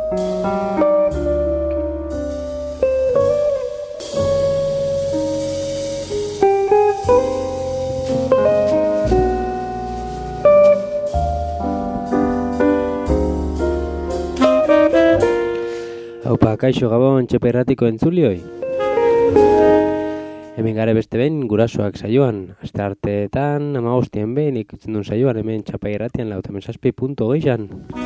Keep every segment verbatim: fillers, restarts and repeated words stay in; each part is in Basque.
Haupa, kaixo gabon Txepa Irratiko entzulioi. Hemen gare beste behin gurasoak saioan, astearteetan hamabostien behin ikutzen duen saioan hemen Txepa Irratian lautamen zazpi puntu hogeian.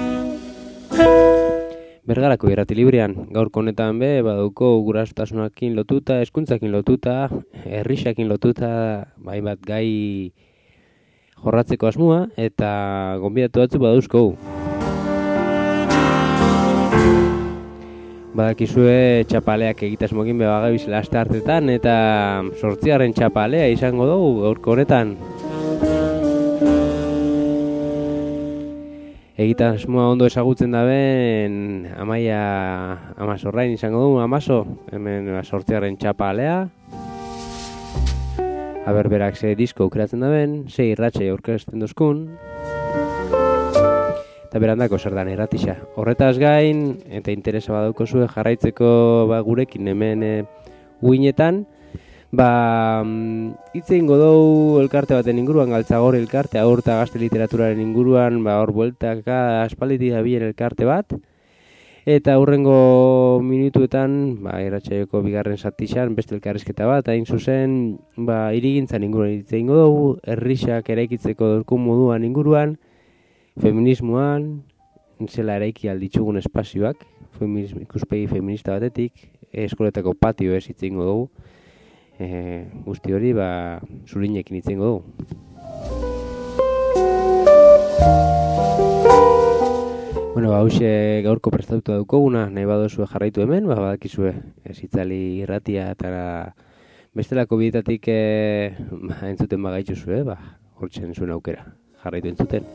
Bergarako irrati librean, gaurko honetan be, baduko gurasotasunakin lotuta, hezkuntzakin lotuta, herrixakin lotuta, bai bat gai jorratzeko asmua, eta gonbidatu batzu badauzkou. Badakizue txapaleak egitasmokin bebagabizela aste hartetan eta zortzigarren txapalea izango dugu gaurko honetan. Egitasmoa ondo ezagutzen daben Amaia Amazorrain izango dugu, Amazo, hemen zortzigarren txapalea. Aber berak ze disko aukeratzen daben, ze irratxe aurkezten duzkun. Eta berandako zer dan irratisa. Horretaz gain, eta interesa badauko zuen jarraitzeko ba, gurekin hemen e, uinetan, ba, hitz egingo dugu elkarte baten inguruan, Galtzagor elkarte, haur eta gazte literaturaren inguruan, ba, hor bueltaka aspalditik dabien elkarte bat, eta hurrengo minutuetan, ba, irratsaioeko bigarren zatixan, beste elkarrizketa bat, hain zuzen, ba, hirigintzan inguruan hitz egingo dugu, herrixak eraikitzeko dorkun moduan inguruan, feminismoan, zela eraiki alditzugun espazioak, feminismo, ikuspegi feminista batetik, eskoletako patio ez hitzingo dugu, e, guzti hori, ba, zurinekin hitzingo dugu. Bueno, ba, hause gaurko prestatuta daukoguna, nahi badozue jarraitu hemen, ba, badakizue, ez itzali irratia eta bestelako bidetatik e, ba, entzuten bagaituzue, ba, hortzen zuen aukera, jarraitu entzuten.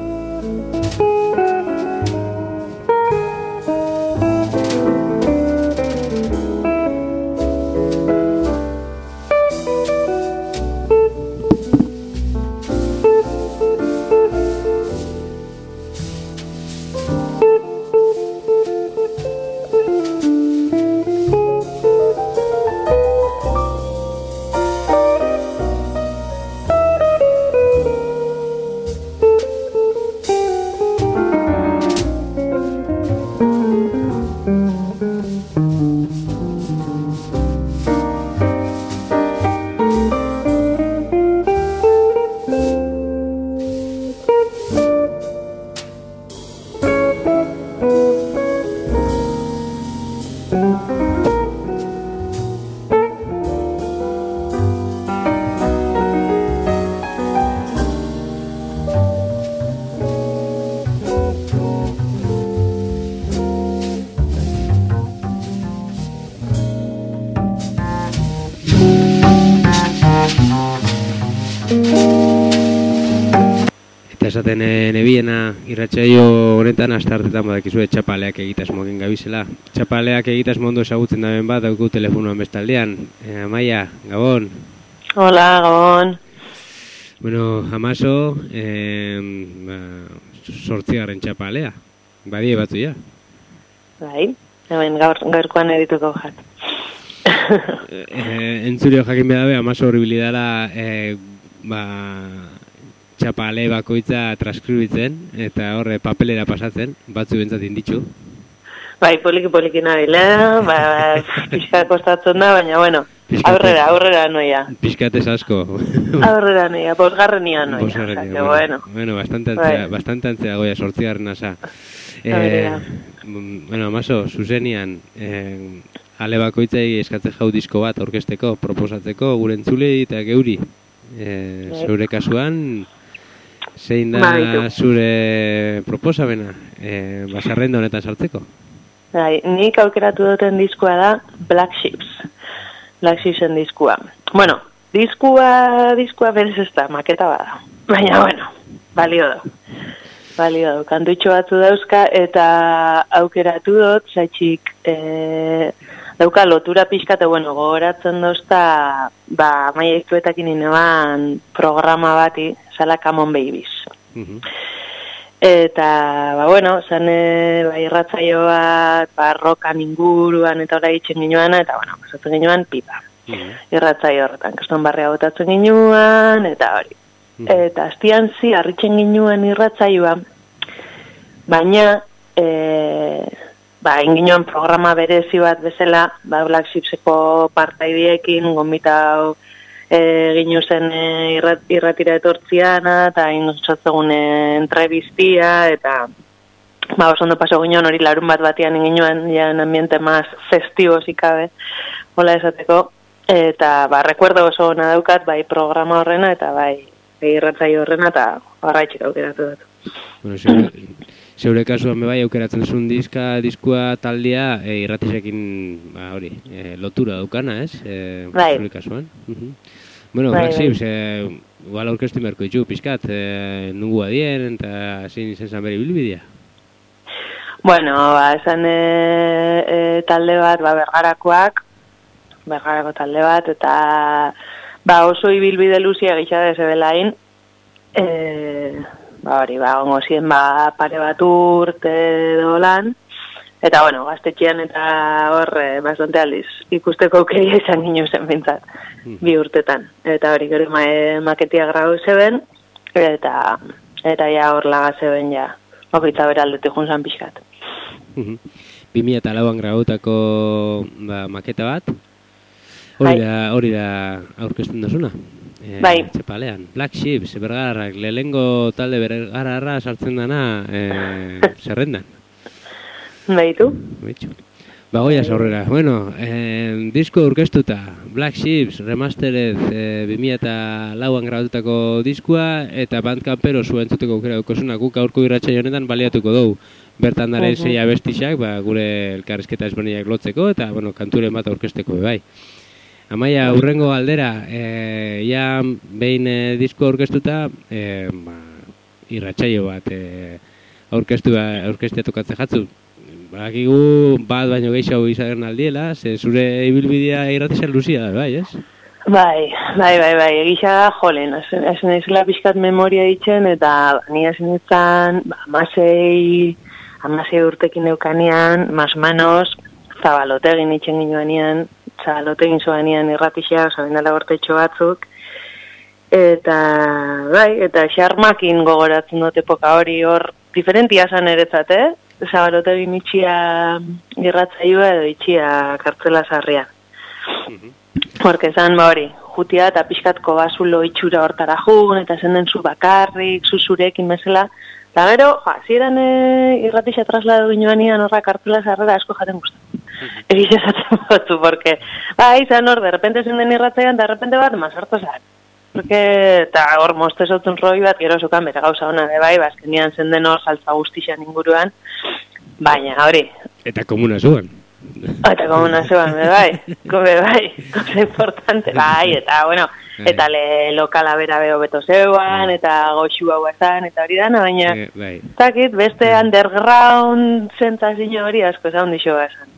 Esaten nebiena irratsaio honetan asteartetan badakizue txapaleak egitasmoekin gabizela. Txapaleak egitasmo ondo ezagutzen daben bat dauku telefonoan bestaldean. E, Amaia, Gabon. Hola, Gabon. Bueno, Amazo, eh, ba, zortzigarren txapalea. Badie batzu ja. Bai, hemen gaur, gaurkoan edituko jat. e, Entzurio jakin bedabe, Amazo horribilidara e, ba... txapale bakoitza transkribitzen eta horre papelera pasatzen, batzu bentzat inditzu. Bai, poliki-poliki nabila, ba, pixka kostatzen da, baina, bueno, Piskate, aurrera, aurrera noia. Piskatez asko. Aurrera noia, bosgarrenia noia. Bosgarrenia, bueno, bueno. Bueno, bastante antzea, bai. bastante antzea goia, sortzigarren asa. Eh, bueno, Amazo, zuzenian, eh, ale bakoitzai eskatze jau disko bat orkesteko, proposatzeko, gure entzulei eta geuri. Eh, zeure kasuan, zein da ba, zure proposamena, e, basarrenda honetan sartzeko? Bai, nik aukeratu duten diskua da Black Ships. Black Shipsen diskua. Bueno, diskua, diskua berez ez da, maketa bada. Baina, bueno, balio da. Balio da, kantuitxo batzu dauzka eta aukeratu dut, zaitxik, e, dauka lotura pixka, eta bueno, gogoratzen dozta, ba, maia iktuetakin ineban programa bati, zala Come on Babies. Uh-huh. Eta, ba, bueno, zan e, ba, irratzaio bat, ba, rokan inguruan eta ora itxen ginoana, eta, bueno, pasatzen ginoan pipa. Mm-hmm. Irratzaio horretan, kaston barria botatzen ginoan, eta hori. Mm-hmm. Eta astian zi, harritzen ginoan irratzaioa, baina, e, ba, inginoan programa berezi bat bezala, ba, Black Sheepseko partaidiekin, gomitau, E, ginu zen e, irrat, irratira etortziana, eta inotxatzegun e, entrevistia, eta ba, oso ondo paso ginoan hori larun bat batian inginoan, ja en ambiente más festivo zikabe, hola esateko, eta ba, recuerdo oso ona daukat, bai programa horrena, eta bai irratzai horrena, eta horraitxik aukeratu dut. Bueno, zeure, zeure kasuan bai aukeratzen zuen diska, diskua taldea, e, irratisekin, ba, hori, e, lotura daukana, ez? E, bai. Zeure kasuan. Uh-huh. Bueno, Black Sheeps, eh, igual aurkeztu merko itxu, pizkat, eh, nungu adien, eta zin izen zan beri bilbidea? Bueno, ba, esan e, e, talde bat, ba, bergarakoak, bergarako talde bat, eta ba, oso ibilbide luzia gitxade zebelain, e, ba, hori, ba, ongo zien, ba, pare bat urte dolan, eta, bueno, gaztetxean eta hor, e, bastante aldiz, ikusteko aukeria izan gino zen bintzat, mm. bi urtetan. Eta hori, gero ma, e, maketia grau zeben, eta eta ja hor laga zeben ja, okitza beraldetik junzan pixkat. bi mila eta lauan grautako ba, maketa bat, hori da, hori da aurkezten duzuna. E, bai. Txepalean, Black Sheeps, bergararrak, lehengo talde bergararra sartzen dana e, zerrendan. Baitu? Baitu. Ba, goiaz aurrera. Bueno, eh, disko aurkeztuta, Black Sheeps, remastered, eh, bi mila eta lauan grabatutako diskua, eta Bandcampero zuen entzuteko aukera dukozuna, guk aurko irratsaio honetan baliatuko dugu. Bertan dara uh-huh. Zei abestixak, ba, gure elkarrizketa ezberdinak lotzeko, eta, bueno, kanturen bat aurkezteko bai. Amaia, urrengo aldera, eh, ja behin eh, disko aurkeztuta, eh, ba, irratsaio bat eh, aurkeztu, aurkeztea tokatze jatzu. Badakigu bat baino gehiago izan aldiela, ze zure ibilbidea irratizan luzia da, bai, ez? Bai, bai, bai, bai, egisa da, jolen, esan ezela pixkat memoria ditzen, eta ni esan ezan, ba, amasei, amasei urtekin eukanean, mas manos, zabalotegin itxen ginoanean, zabalotegin zoanean irratixea, zabendala gortetxo batzuk, eta, bai, eta xarmakin gogoratzen dut epoka hori hor, diferentia zan eretzat, eh? Zabalotegin itxia irratzaioa edo itxia kartzela zarria. Mm-hmm. Horke zan, ba hori, jutia eta pixkatko bazulo itxura hortara jun, eta zenden zu bakarrik, zu zurekin bezala. Eta gero, ja, ziren e, irratixa traslado ginoanian horra kartzela zarrera asko jaten guztan. Mm-hmm. Egiz esaten botu, porque, ba, izan hor, de repente zenden irratzaian, de repente bat, mazarto zan. Porque, eta hor, mostez otun roi bat, gero zukan bere gauza hona, de bai, bazkenian zenden hor, saltza guztixan inguruan, baina, hori. Eta komuna zuan. Eta komuna zuan, be bai, be bai, cosa importante, bai, eta, bueno, eta le lokala bera beho beto zeuan, eta goxu hau ezan, eta hori dana, baina, bai. Takit, beste underground zentzazio hori asko zaun dixo ezan.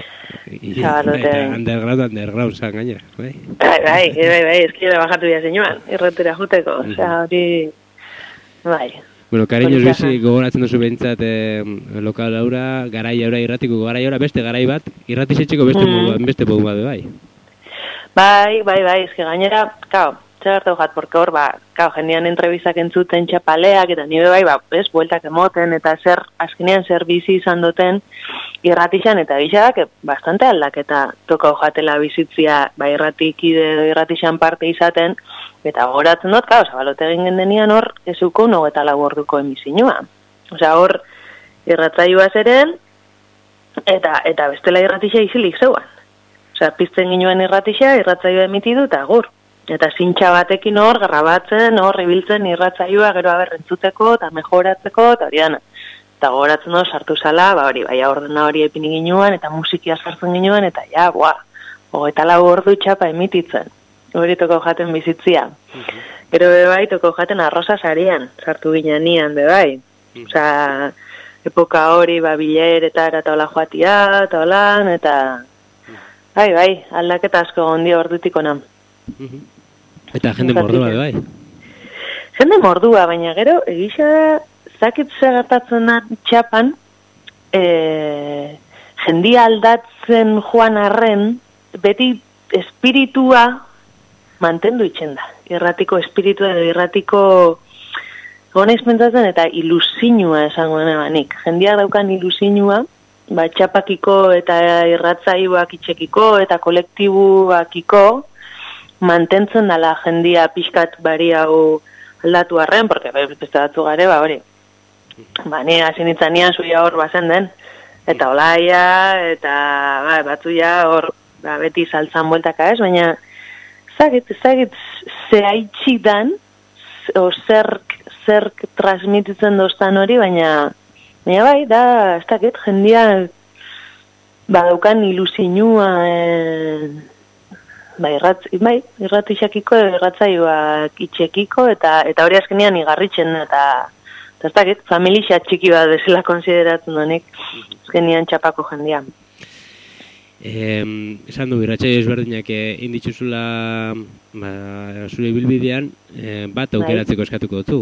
Eta underground, underground zan gainera, bai? Bai, bai, bai, bai, eskile bajatu dira zeinuan, irretera juteko, osea, hori, bai. Bueno, kariñoz bizi gogoratzen duzu behintzat eh, lokal aura, garai aura, irratiko garai aura, beste garai bat, irratizetxeko beste mm. modu, beste modu bat, bai? Bai, bai, bai, eski gainera, kao, txagartu jat, porque hor, ba, kao, jendean entrevistak entzuten txapaleak, eta nire bai, ba, ez, bueltak emoten, eta zer, azkenean zer bizi izan duten irratixan, eta gixak, bastante aldaketa toko jatela bizitzia, ba, irratikide edo irratixan parte izaten, eta goratzen dut, kao, zabalote egin gendenian hor, ezuko uno eta lau orduko emizinua. Osea, hor, irratzaioa zeren, eta, eta bestela irratixa izilik zeuan. Osea, pizten ginoen irratixea, irratzaioa emitidu, eta gur. Eta zintxa batekin hor, grabatzen, hor, ibiltzen irratzaioa, gero aberrentzuteko, eta mejoratzeko, eta hori dana. Eta goratzen dut, sartu zala, ba hori, baina ordena hori epini ginoen, eta musikia sartzen ginoen, eta ja, boa, hogeita lau ordu txapa emititzen. Hori toko jaten bizitzia. Uh-huh. Gero bebai toko jaten arroza sarian, sartu ginean nian bebai. Uh-huh. Osa, epoka hori, ba, bileretara eta hola joatia, eta holan, eta... Uh-huh. Bai, bai, aldaketa asko gondia ordutik onam. Uh-huh. Eta jende mordua bebai? Jende mordua, baina gero, egisa zakit gertatzen da Txapan, e, jendia aldatzen joan arren, beti espiritua mantendu itzen da. Irratiko espiritua edo irratiko goneiz pentsatzen eta ilusinua esango nebanik. Jendiak daukan ilusinua, ba, txapakiko eta irratzaioak itxekiko eta kolektibuakiko mantentzen dala jendia pixkat bari hau aldatu arren, porque beste batzu gare, ba, hori, ba, ni hasi nintzanean zuia hor bazen den, eta olaia, eta ba, batzu ja hor ba, beti saltzan bueltaka ez, baina zagit, zagit, ze haitxidan, o zerk, zerk transmititzen doztan hori, baina, baina bai, da, ez dakit, jendia, ba, daukan ilusinua, e, bai, irrat, bai, irratixakiko, irratzaioak itxekiko, eta eta hori azkenean igarritzen, eta, eta ez dakit, familia txiki bat bezala konsideratzen donik, azkenean Txapako jendia. Eh, esan du, irratxaio ezberdinak eh, indituzula ba, zure bilbidean, eh, bat aukeratzeko eskatuko dutzu?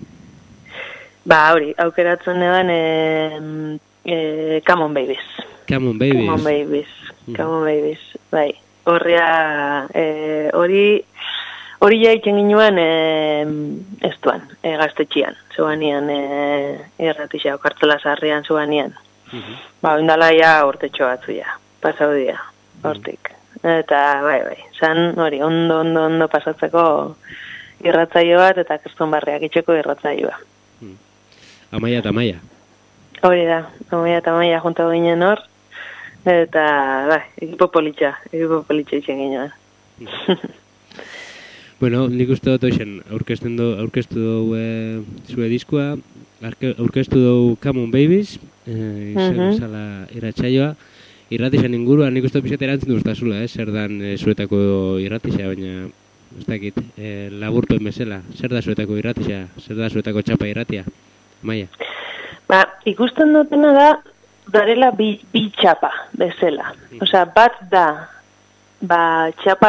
Ba, hori, aukeratzen edan eh, eh, Come on Babies. Come on Babies. Come on Babies. Mm. Come on Babies, bai. Horria, eh, hori, hori jaitzen ginoan eh, ez duan, eh, gaztetxian, zuanian, eh, irratixea, kartzela sarrian zuanian. Mm-hmm. Ba, indala ja urtetxo batzu ja. Pasau dia, hortik. Eta, bai, bai, zan, hori, ondo, ondo, ondo pasatzeko irratzaio bat, eta kriston barriak itxeko irratzaioa. Hmm. Amaia eta Amaia. Hori da, Amaia eta Amaia junta ginen hor, eta, bai, ekipo politxa, ekipo politxa itxen ginen. Hmm. Bueno, nik uste dut oixen, aurkezten du, aurkeztu du e, zure diskoa, aurkeztu du Come on Babies, e, izan uh-huh. zala irratsaioa. Irratixan inguruan nik uste pixat erantzun duztazula, eh? Zer dan e, zuetako irratixa, baina ez dakit, e, laburtuen bezala. Zer da zuetako irratixa, zer da zuetako txapa irratia, Maia? Ba, ikusten dutena da, darela bi, bi txapa bezala. Mm. Osea, bat da, ba, txapa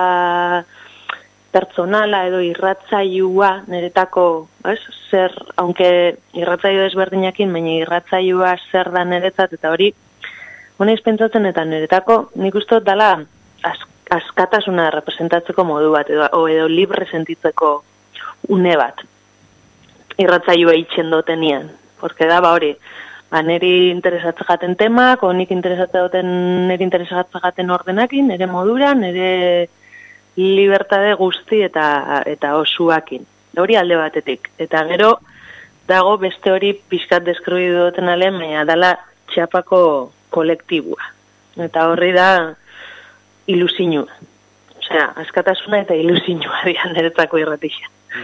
pertsonala edo irratzailua niretako, ez? Zer, aunque irratzaio desberdinakin, baina irratzailua zer da niretzat, eta hori, honeiz pentsatzen eta niretako, nik uste dut dala az, askatasuna representatzeko modu bat, edo, o edo libre sentitzeko une bat. Irratzaioa itxen dutenian. Porque da, ba hori, ba, niri interesatzen jaten temak, o nik interesatzen duten niri interesatzen jaten ordenakin, nire modura, nire libertade guzti eta eta osuakin. Hori alde batetik. Eta gero, dago beste hori pixkat deskribidu duten alen, baina dala Txapako kolektibua. Eta horri da ilusinua. Osea, askatasuna eta ilusinua dian niretzako irratixa.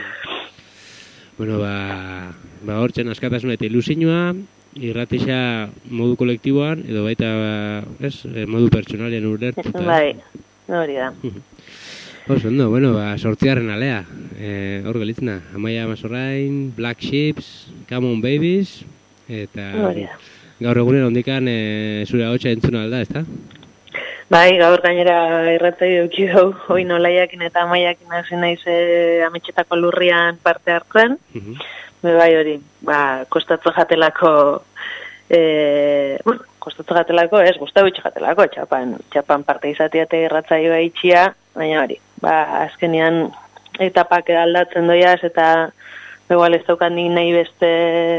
Bueno, ba, ba hortzen askatasuna eta ilusinua, irratixa modu kolektiboan, edo baita, ez, modu pertsonalian ulertuta. Bai, hori da. Oso, ondo, bueno, ba, sortziarren alea. Eh, hor gelitzena, Amaia Mazorrain, Black Ships, Come on Babies, eta... Hori da. Gaur egunen ondikan e, zure ahotsa entzuna alda, ezta? Bai, gaur gainera irratzai duki dugu, hoi nolaiakin eta Amaiakin hasi naiz e, ametxetako lurrian parte hartzen. Uh-huh. Bai hori, ba, kostatzo jatelako, e, bueno, kostatzo jatelako, ez, guztabu itxe jatelako, txapan, txapan parte izatea eta irratzaioa itxia, baina hori, ba, azkenian etapak aldatzen doiaz eta igual ez daukan nik nahi beste...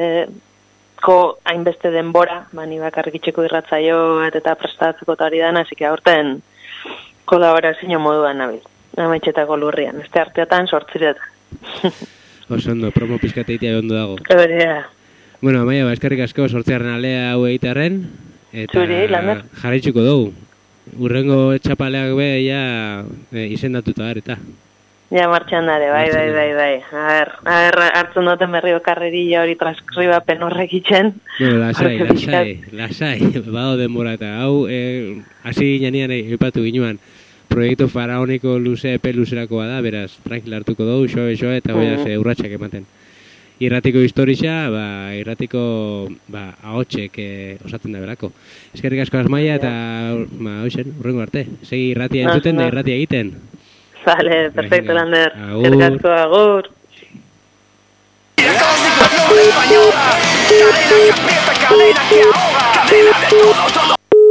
ko hainbeste denbora, mani bakarrik itxeko irratzaio eta prestatzeko eta hori dana, hasi que aurten kolaborazio moduan nabil. Ametxetako lurrian, este arteatan sortziretan. Oso ondo, promo pizkateitea ondo dago. Hori da. Bueno, Amaia, ba, eskarrik asko sortziarren alea hau egitearren. Eta Zuri, lander. Jarraitzuko dugu. Urrengo txapaleak be, ja, e, izendatuta har, eta. Ja, martxan dare, bai, bai, bai, bai. A ber, a ber, hartzen duten berrio karrerilla hori transkribapen horrek itxen. Bueno, lasai, lasai, lasai, bado denbora eta hau, eh, hasi ginean ipatu ginuan, proiektu faraoniko luze, epe luzerakoa da, beraz, tranquil hartuko dugu, xoe, xoe, eta beraz, mm. urratxak ematen. Irratiko historia, ba, irratiko, ba, ahotsek eh, osatzen da berako. Eskerrik asko Amaia eta, ba, hoxen, urrengo arte. Segi irratia entzuten da irratia egiten. Vale, perfecto, Lander. Eskerrik asko, agur. televisión española. Cadena que aprieta, cadena que ahoga. Cadena de todo, todo.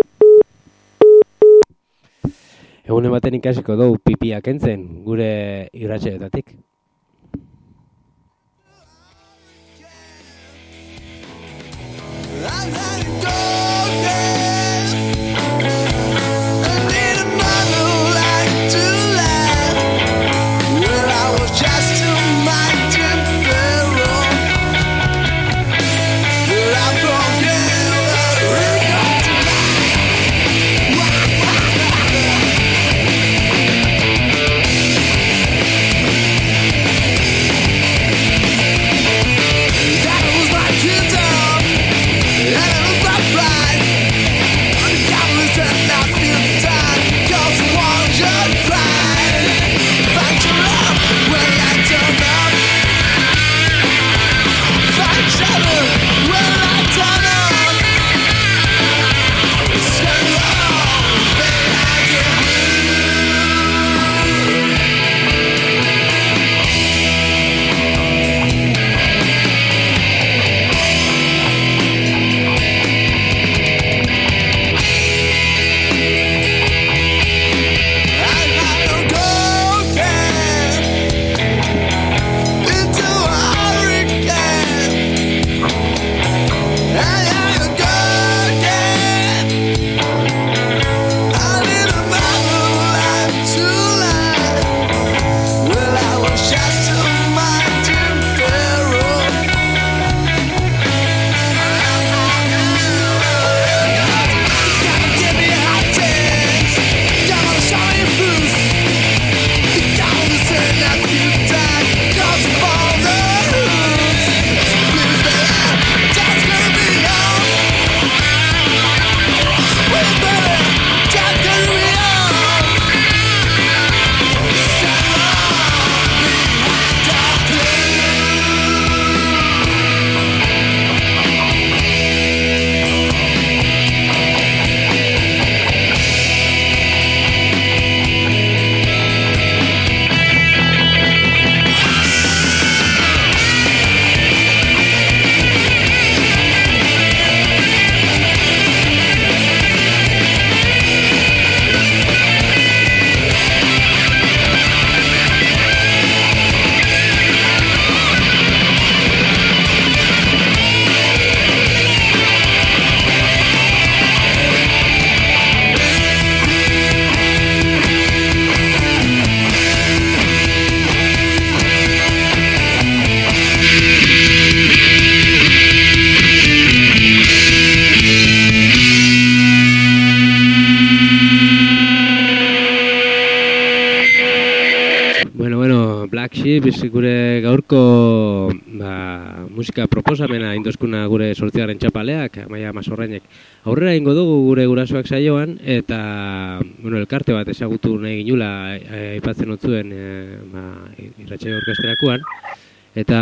Egun ematen ikasiko dugu pipia kentzen gure irratsaioetatik. Gure gaurko ba, musika proposamena indozkuna gure sortziaren txapaleak, Amaia Mazorrainek. Aurrera ingo dugu gure gurasoak saioan, eta bueno, elkarte bat ezagutu nahi ginula aipatzen otzuen e, ba, irratsaio orkesterakoan. Eta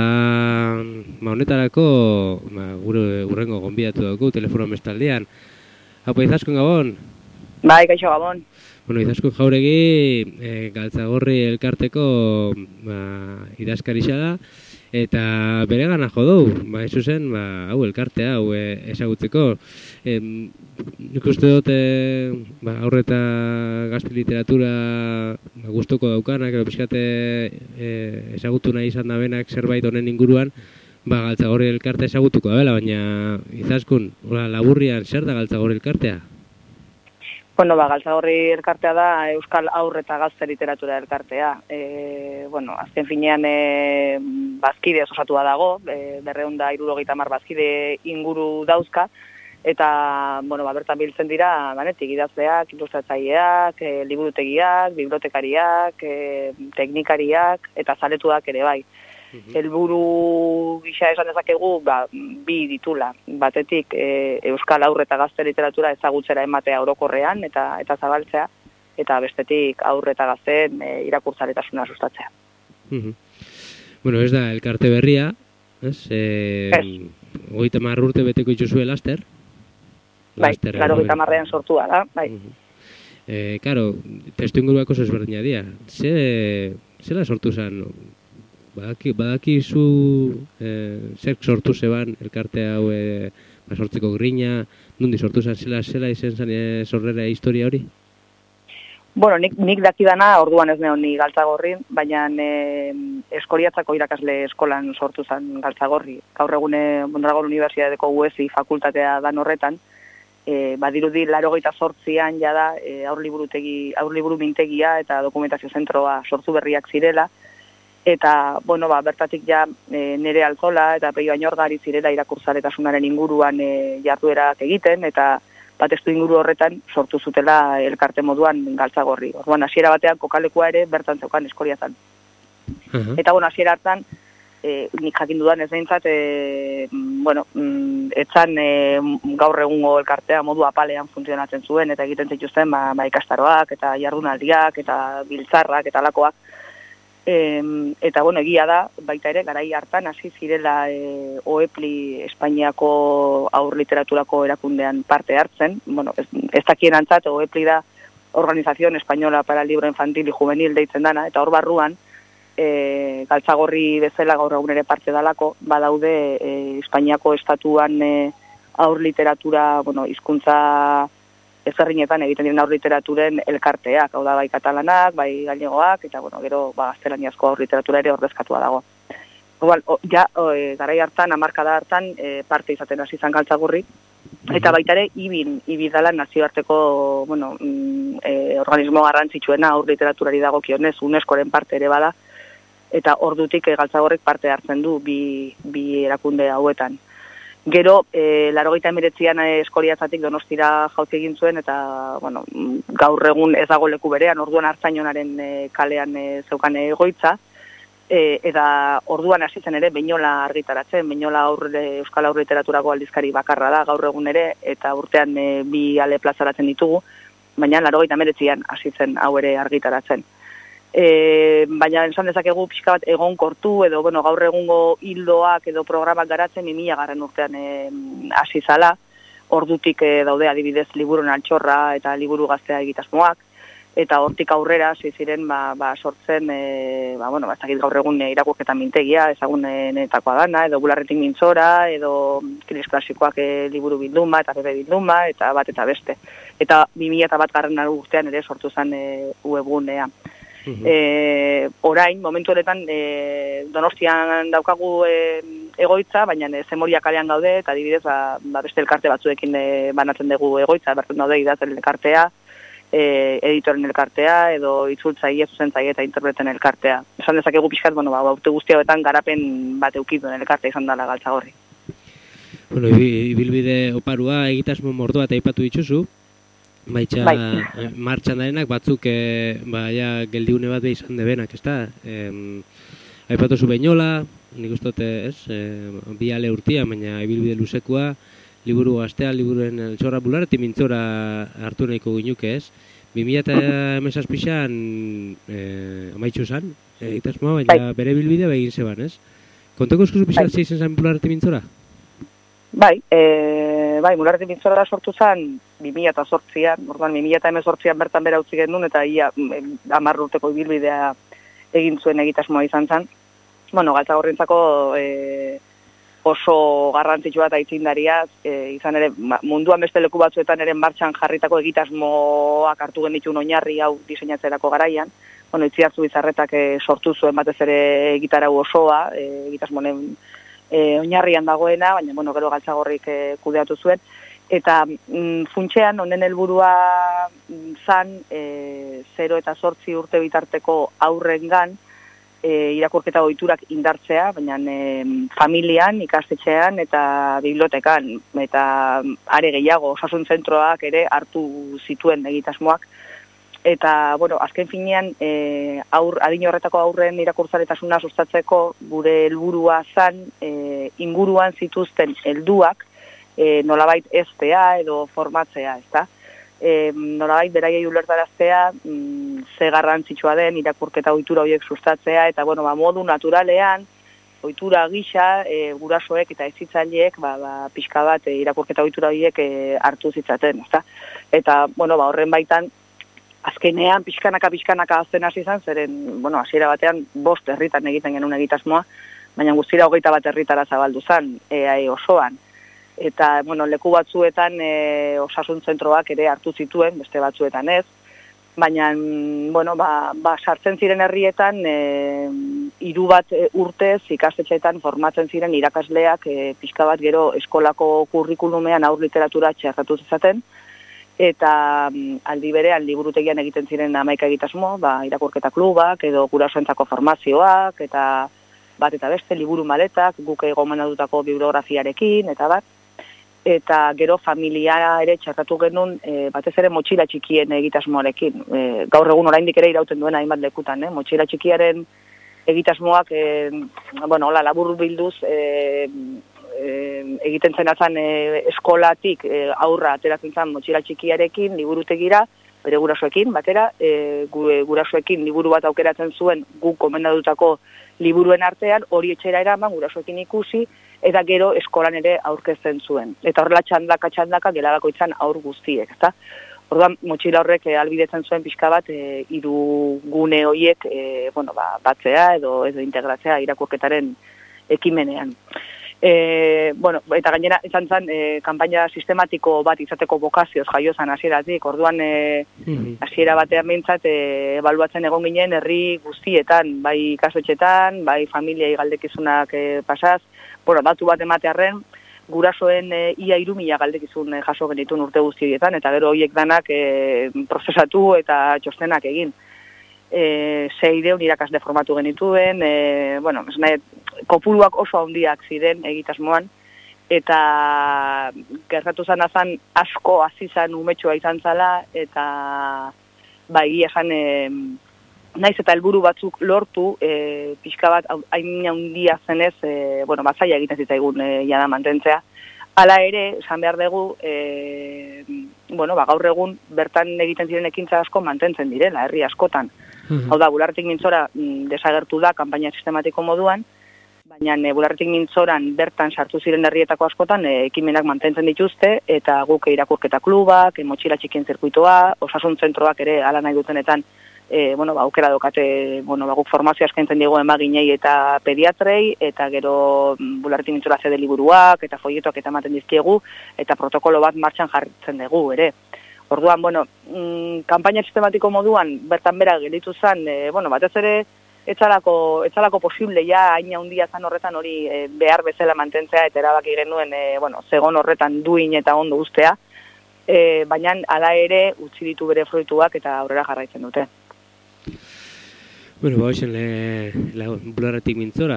ba, honetarako ba, gure urrengo gonbidatu dugu telefono bestaldean. Apo, Izaskun Gabon? Bai, kaixo Gabon. Bueno, Izaskun Jauregi e, Galtzagorri elkarteko ba, idazkarisa da, eta bere gana jo dugu, ba, ez zen, ba, hau elkartea, hau e, ezagutzeko. E, nik uste dut e, ba, aurreta gazte literatura ba, gustuko daukanak, ero pixkate e, ezagutu nahi izan da benak zerbait honen inguruan, ba, Galtzagorri elkartea ezagutuko da bela, baina Izaskun, hola, laburrian zer da Galtzagorri elkartea? Bueno, ba, Galtzagorri elkartea da Euskal Haur eta Gazte Literatura elkartea. E, bueno, azken finean e, bazkide osatua dago, e, berrehun eta hirurogeita hamar bazkide inguru dauzka, eta bueno, ba, bertan biltzen dira, banetik, idazleak, ilustratzaileak, e, liburutegiak, bibliotekariak, e, teknikariak, eta zaletuak ere bai. Helburu gisa esan dezakegu ba, bi ditula. Batetik e, Euskal Haur eta Gazte Literatura ezagutzera ematea orokorrean eta eta zabaltzea, eta bestetik haur eta gazteen e, irakurtzaletasuna sustatzea. Uh-huh. Bueno, ez da elkarte berria, ez? E, hogeita hamar urte beteko itxuzue laster. Bai, klaro, hogeita hamarrean sortua da, bai. Uh-huh. E, karo, testu inguruak oso ezberdina dira. Ze, zela sortu zen badaki, badakizu eh, zer sortu zeban elkarte hau eh, ba, sortzeko grina, nundi sortu zen zela, zela izen zen eh, sorrera historia hori? Bueno, nik, nik dakidana orduan ez neon ni Galtzagorrin, baina e, Eskoriatzako irakasle eskolan sortu zen Galtzagorri. Gaur egune Mondragon Unibertsitateko U E S I fakultatea dan horretan, e, badirudi laurogeita zortzian jada e, aurliburutegi, aurliburu mintegia eta dokumentazio zentroa sortu berriak zirela, eta, bueno, ba, bertatik ja e, nere Altzola eta Peio Añorgari zirela irakurtzaletasunaren inguruan e, jarduerak egiten, eta bat estu inguru horretan sortu zutela elkarte moduan Galtzagorri. Orduan, hasiera batean kokalekua ere bertan zeukan Eskoriatzan. Uh-huh. Eta, bueno, hasiera hartan, e, nik jakin dudan ez behintzat, e, bueno, etzan e, gaur egungo elkartea modu apalean funtzionatzen zuen, eta egiten zituzten ba, ba ikastaroak, eta jardunaldiak, eta biltzarrak, eta lakoak. E, eta, bueno, egia da, baita ere, garai hartan hasi zirela e, O E P L I Espainiako aur literaturako erakundean parte hartzen. Bueno, ez, ez dakien antzat, O E P L I da Organización Española para el Libro Infantil y Juvenil deitzen dana, eta hor barruan, e, Galtzagorri bezala gaur egun ere parte dalako, badaude e, Espainiako estatuan e, aur literatura, bueno, hizkuntza ezberdinetan egiten diren aur literaturen elkarteak, hau da bai katalanak, bai gallegoak, eta bueno, gero ba, gaztelaniazko aur literatura ere ordezkatua dago. Igual, o, ja, o, e, garai hartan, hamarkada hartan, e, parte izaten hasi izan Galtzagorri, eta baita ere, ibin, ibidala nazioarteko, bueno, mm, e, organismo garrantzitsuena aur literaturari dagokionez, UNESCOren parte ere bada, eta ordutik e, Galtzagorrik parte hartzen du bi, bi erakunde hauetan. Gero, e, laurogeita hemeretzian Eskoriatzatik Donostira jauzi egin zuen, eta, bueno, gaur egun ez dago leku berean, orduan Artzainonaren e, kalean e, zeukan egoitza, e, eta orduan hasi zen ere Beñola argitaratzen, Beñola aur, Euskal Aur Literaturako aldizkari bakarra da gaur egun ere, eta urtean e, bi ale plazaratzen ditugu, baina laurogeita hemeretzian hasi zen hau ere argitaratzen. E, baina esan dezakegu pixka bat egon kortu edo bueno, gaur egungo hildoak edo programak garatzen mimila garren urtean hasi e, zala, ordutik e, daude adibidez liburuen altxorra eta liburu gaztea egitasmoak, eta hortik aurrera hasi ziren ba, ba, sortzen e, ba, bueno, ba, gaur egun e, irakurketa mintegia ezagunetakoa dana, edo bularretik mintzora, edo kriz klasikoak e, liburu bilduma eta bebe bilduma, eta bat eta beste. Eta bi mila bat garren urtean ere sortu zen e, webgunea. Uh-huh. E, orain, momentu honetan, e, Donostian daukagu e, egoitza, baina e, Zemoria kalean gaude, eta adibidez, ba, ba beste elkarte batzuekin e, banatzen dugu egoitza, bertzen daude idatzen elkartea, e, editoren elkartea, edo itzultzaile, zuzentzaile eta interpreten elkartea. Esan dezakegu pixkat, bueno, ba, urte guzti hauetan garapen bat eukiduen elkarte izan dela Galtzagorri. Bueno, ibilbide oparua egitasmo mordoa eta aipatu dituzu, Baitxa, bai. Martxan darenak batzuk e, ba, ja, geldiune bat izan debenak, ez da? E, aipatu zu Beñola, nik ustote, ez? E, bi ale urtia, baina ibilbide luzekoa, liburu gaztea, liburuen altxorra bularretik mintzora hartu nahiko ginuke, ez? bi mila hemezazpian e, amaitxu zan, egitasmoa, baina bai. Bere bilbidea begin zeban, ez? Konteko eskuzu pixat bai. Zeizen zan bularretik mintzora? Bai, e, bai, bularretik mintzora da sortu zan, bi mila zortzian, orduan bi mila hemezortzian bertan bera utzi genuen, eta ia hamar urteko ibilbidea egin zuen egitasmoa izan zen. Bueno, Galtzagorrintzako e, oso garrantzitsua eta aitzindaria, e, izan ere, munduan beste leku batzuetan ere martxan jarritako egitasmoak hartu genituen oinarri hau diseinatzerako garaian. Bueno, Itziarzu Izarretak e, sortu zuen batez ere egitarau osoa, e, egitasmonen e, oinarrian dagoena, baina, bueno, gero Galtzagorrik e, kudeatu zuen. Eta mm, funtsean, honen helburua zan, e, zero eta zortzi urte bitarteko aurrengan, e, irakurketa ohiturak indartzea, baina e, familian, ikastetxean eta bibliotekan, eta are gehiago, osasun zentroak ere hartu zituen egitasmoak. Eta, bueno, azken finean, e, aur, adin horretako aurren irakurtzaletasuna sustatzeko gure helburua zan, e, inguruan zituzten helduak, E, nolabait eztea edo formatzea, ezta? E, nolabait beraiei ulertaraztea mm, ze garrantzitsua den irakurketa ohitura horiek sustatzea, eta bueno, ba, modu naturalean, ohitura gisa, e, gurasoek eta hezitzaileek ba, ba, pixka bat e, irakurketa ohitura horiek e, hartu zitzaten, ezta? Eta, bueno, ba, horren baitan, azkenean pixkanaka pixkanaka azten hasi izan, zeren, bueno, hasiera batean bost herritan egiten genuen egitasmoa, baina guztira hogeita bat herritara zabaldu zen, E A E osoan. Eta, bueno, leku batzuetan e, osasun zentroak ere hartu zituen, beste batzuetan ez, baina, bueno, ba, ba sartzen ziren herrietan, e, hiru bat e, urtez ikastetxeetan formatzen ziren irakasleak e, pixka bat gero eskolako kurrikulumean aur literatura txertatu zezaten, eta mm, aldi berean liburutegian egiten ziren hamaika egitasmo, ba, irakurketa klubak, edo gurasoentzako formazioak, eta bat eta beste liburu maletak, guk gomendatutako bibliografiarekin, eta bat, eta gero familia ere txertatu genuen e, batez ere motxila txikien egitasmoarekin. E, gaur egun oraindik ere irauten duena hainbat lekutan, eh? Motxila txikiaren egitasmoak, e, bueno, hola, labur bilduz, e, e, egiten zenatzen e, eskolatik e, aurra ateratzen zen motxila txikiarekin, liburutegira, bere gurasoekin, batera, e, gurasoekin liburu bat aukeratzen zuen guk gomendatutako liburuen artean, hori etxera eraman, gurasoekin ikusi, eta gero eskolan ere aurkezten zuen. Eta horrela txandaka txandaka gelabako izan aur guztiek, ezta? Orduan, motxila horrek e, albidetzen zuen pixka bat, e, hiru gune horiek e, bueno, ba, batzea edo edo integratzea irakurketaren ekimenean. E, bueno, eta gainera izan zen e, kanpaina sistematiko bat izateko bokazioz jaio zen hasieratik. Orduan e, hasiera batean behintzat e, ebaluatzen egon ginen herri guztietan, bai ikastetxetan, bai familiai galdekizunak e, pasaz. Bueno, datu bat ematearren, gurasoen e, ia hiru mila galdekizun e, jaso genituen urte guztietan, eta gero horiek danak e, prozesatu eta txostenak egin. E, Seideun irakasle formatu genituen, e, bueno, esne, kopuruak oso handiak ziren egitasmoan, eta gertatu zan azan asko azizan umetxoa izan zala, eta bai, esan... E, naiz eta helburu batzuk lortu, e, pixka bat hain handia zenez, e, bueno, batzaia egiten zitzaigun e, jada mantentzea. Hala ere, esan behar dugu, e, bueno, ba, gaur egun bertan egiten ziren ekintza asko mantentzen direla, herri askotan. Mm-hmm. Hau da, Bularretik Mintzora mm, desagertu da kanpaina sistematiko moduan, baina e, Bularretik Mintzoran bertan sartu ziren herrietako askotan e, ekimenak mantentzen dituzte, eta guk irakurketa klubak, e, motxila txikien zirkuitoa, osasun zentroak ere ala nahi dutenetan, E, bueno, ba, aukera dokate, bueno, ba, guk formazioa eskaintzen digu emaginei eta pediatrei, eta gero Bularretik Mintzora zede liburuak, eta foietoak eta ematen dizkiegu, eta protokolo bat martxan jartzen dugu, ere. Orduan, bueno, mm, kanpaina sistematiko moduan, bertan bera gelditu zen, e, bueno, batez ere, etzalako, etzalako posible, ja, hain handia zan horretan hori e, behar bezala mantentzea, eta erabaki genuen, e, bueno, zegon horretan duin eta ondo ustea, e, baina hala ere utzi ditu bere fruituak eta aurrera jarraitzen dute. Bueno, ba, hoxen, Bularretik Mintzora.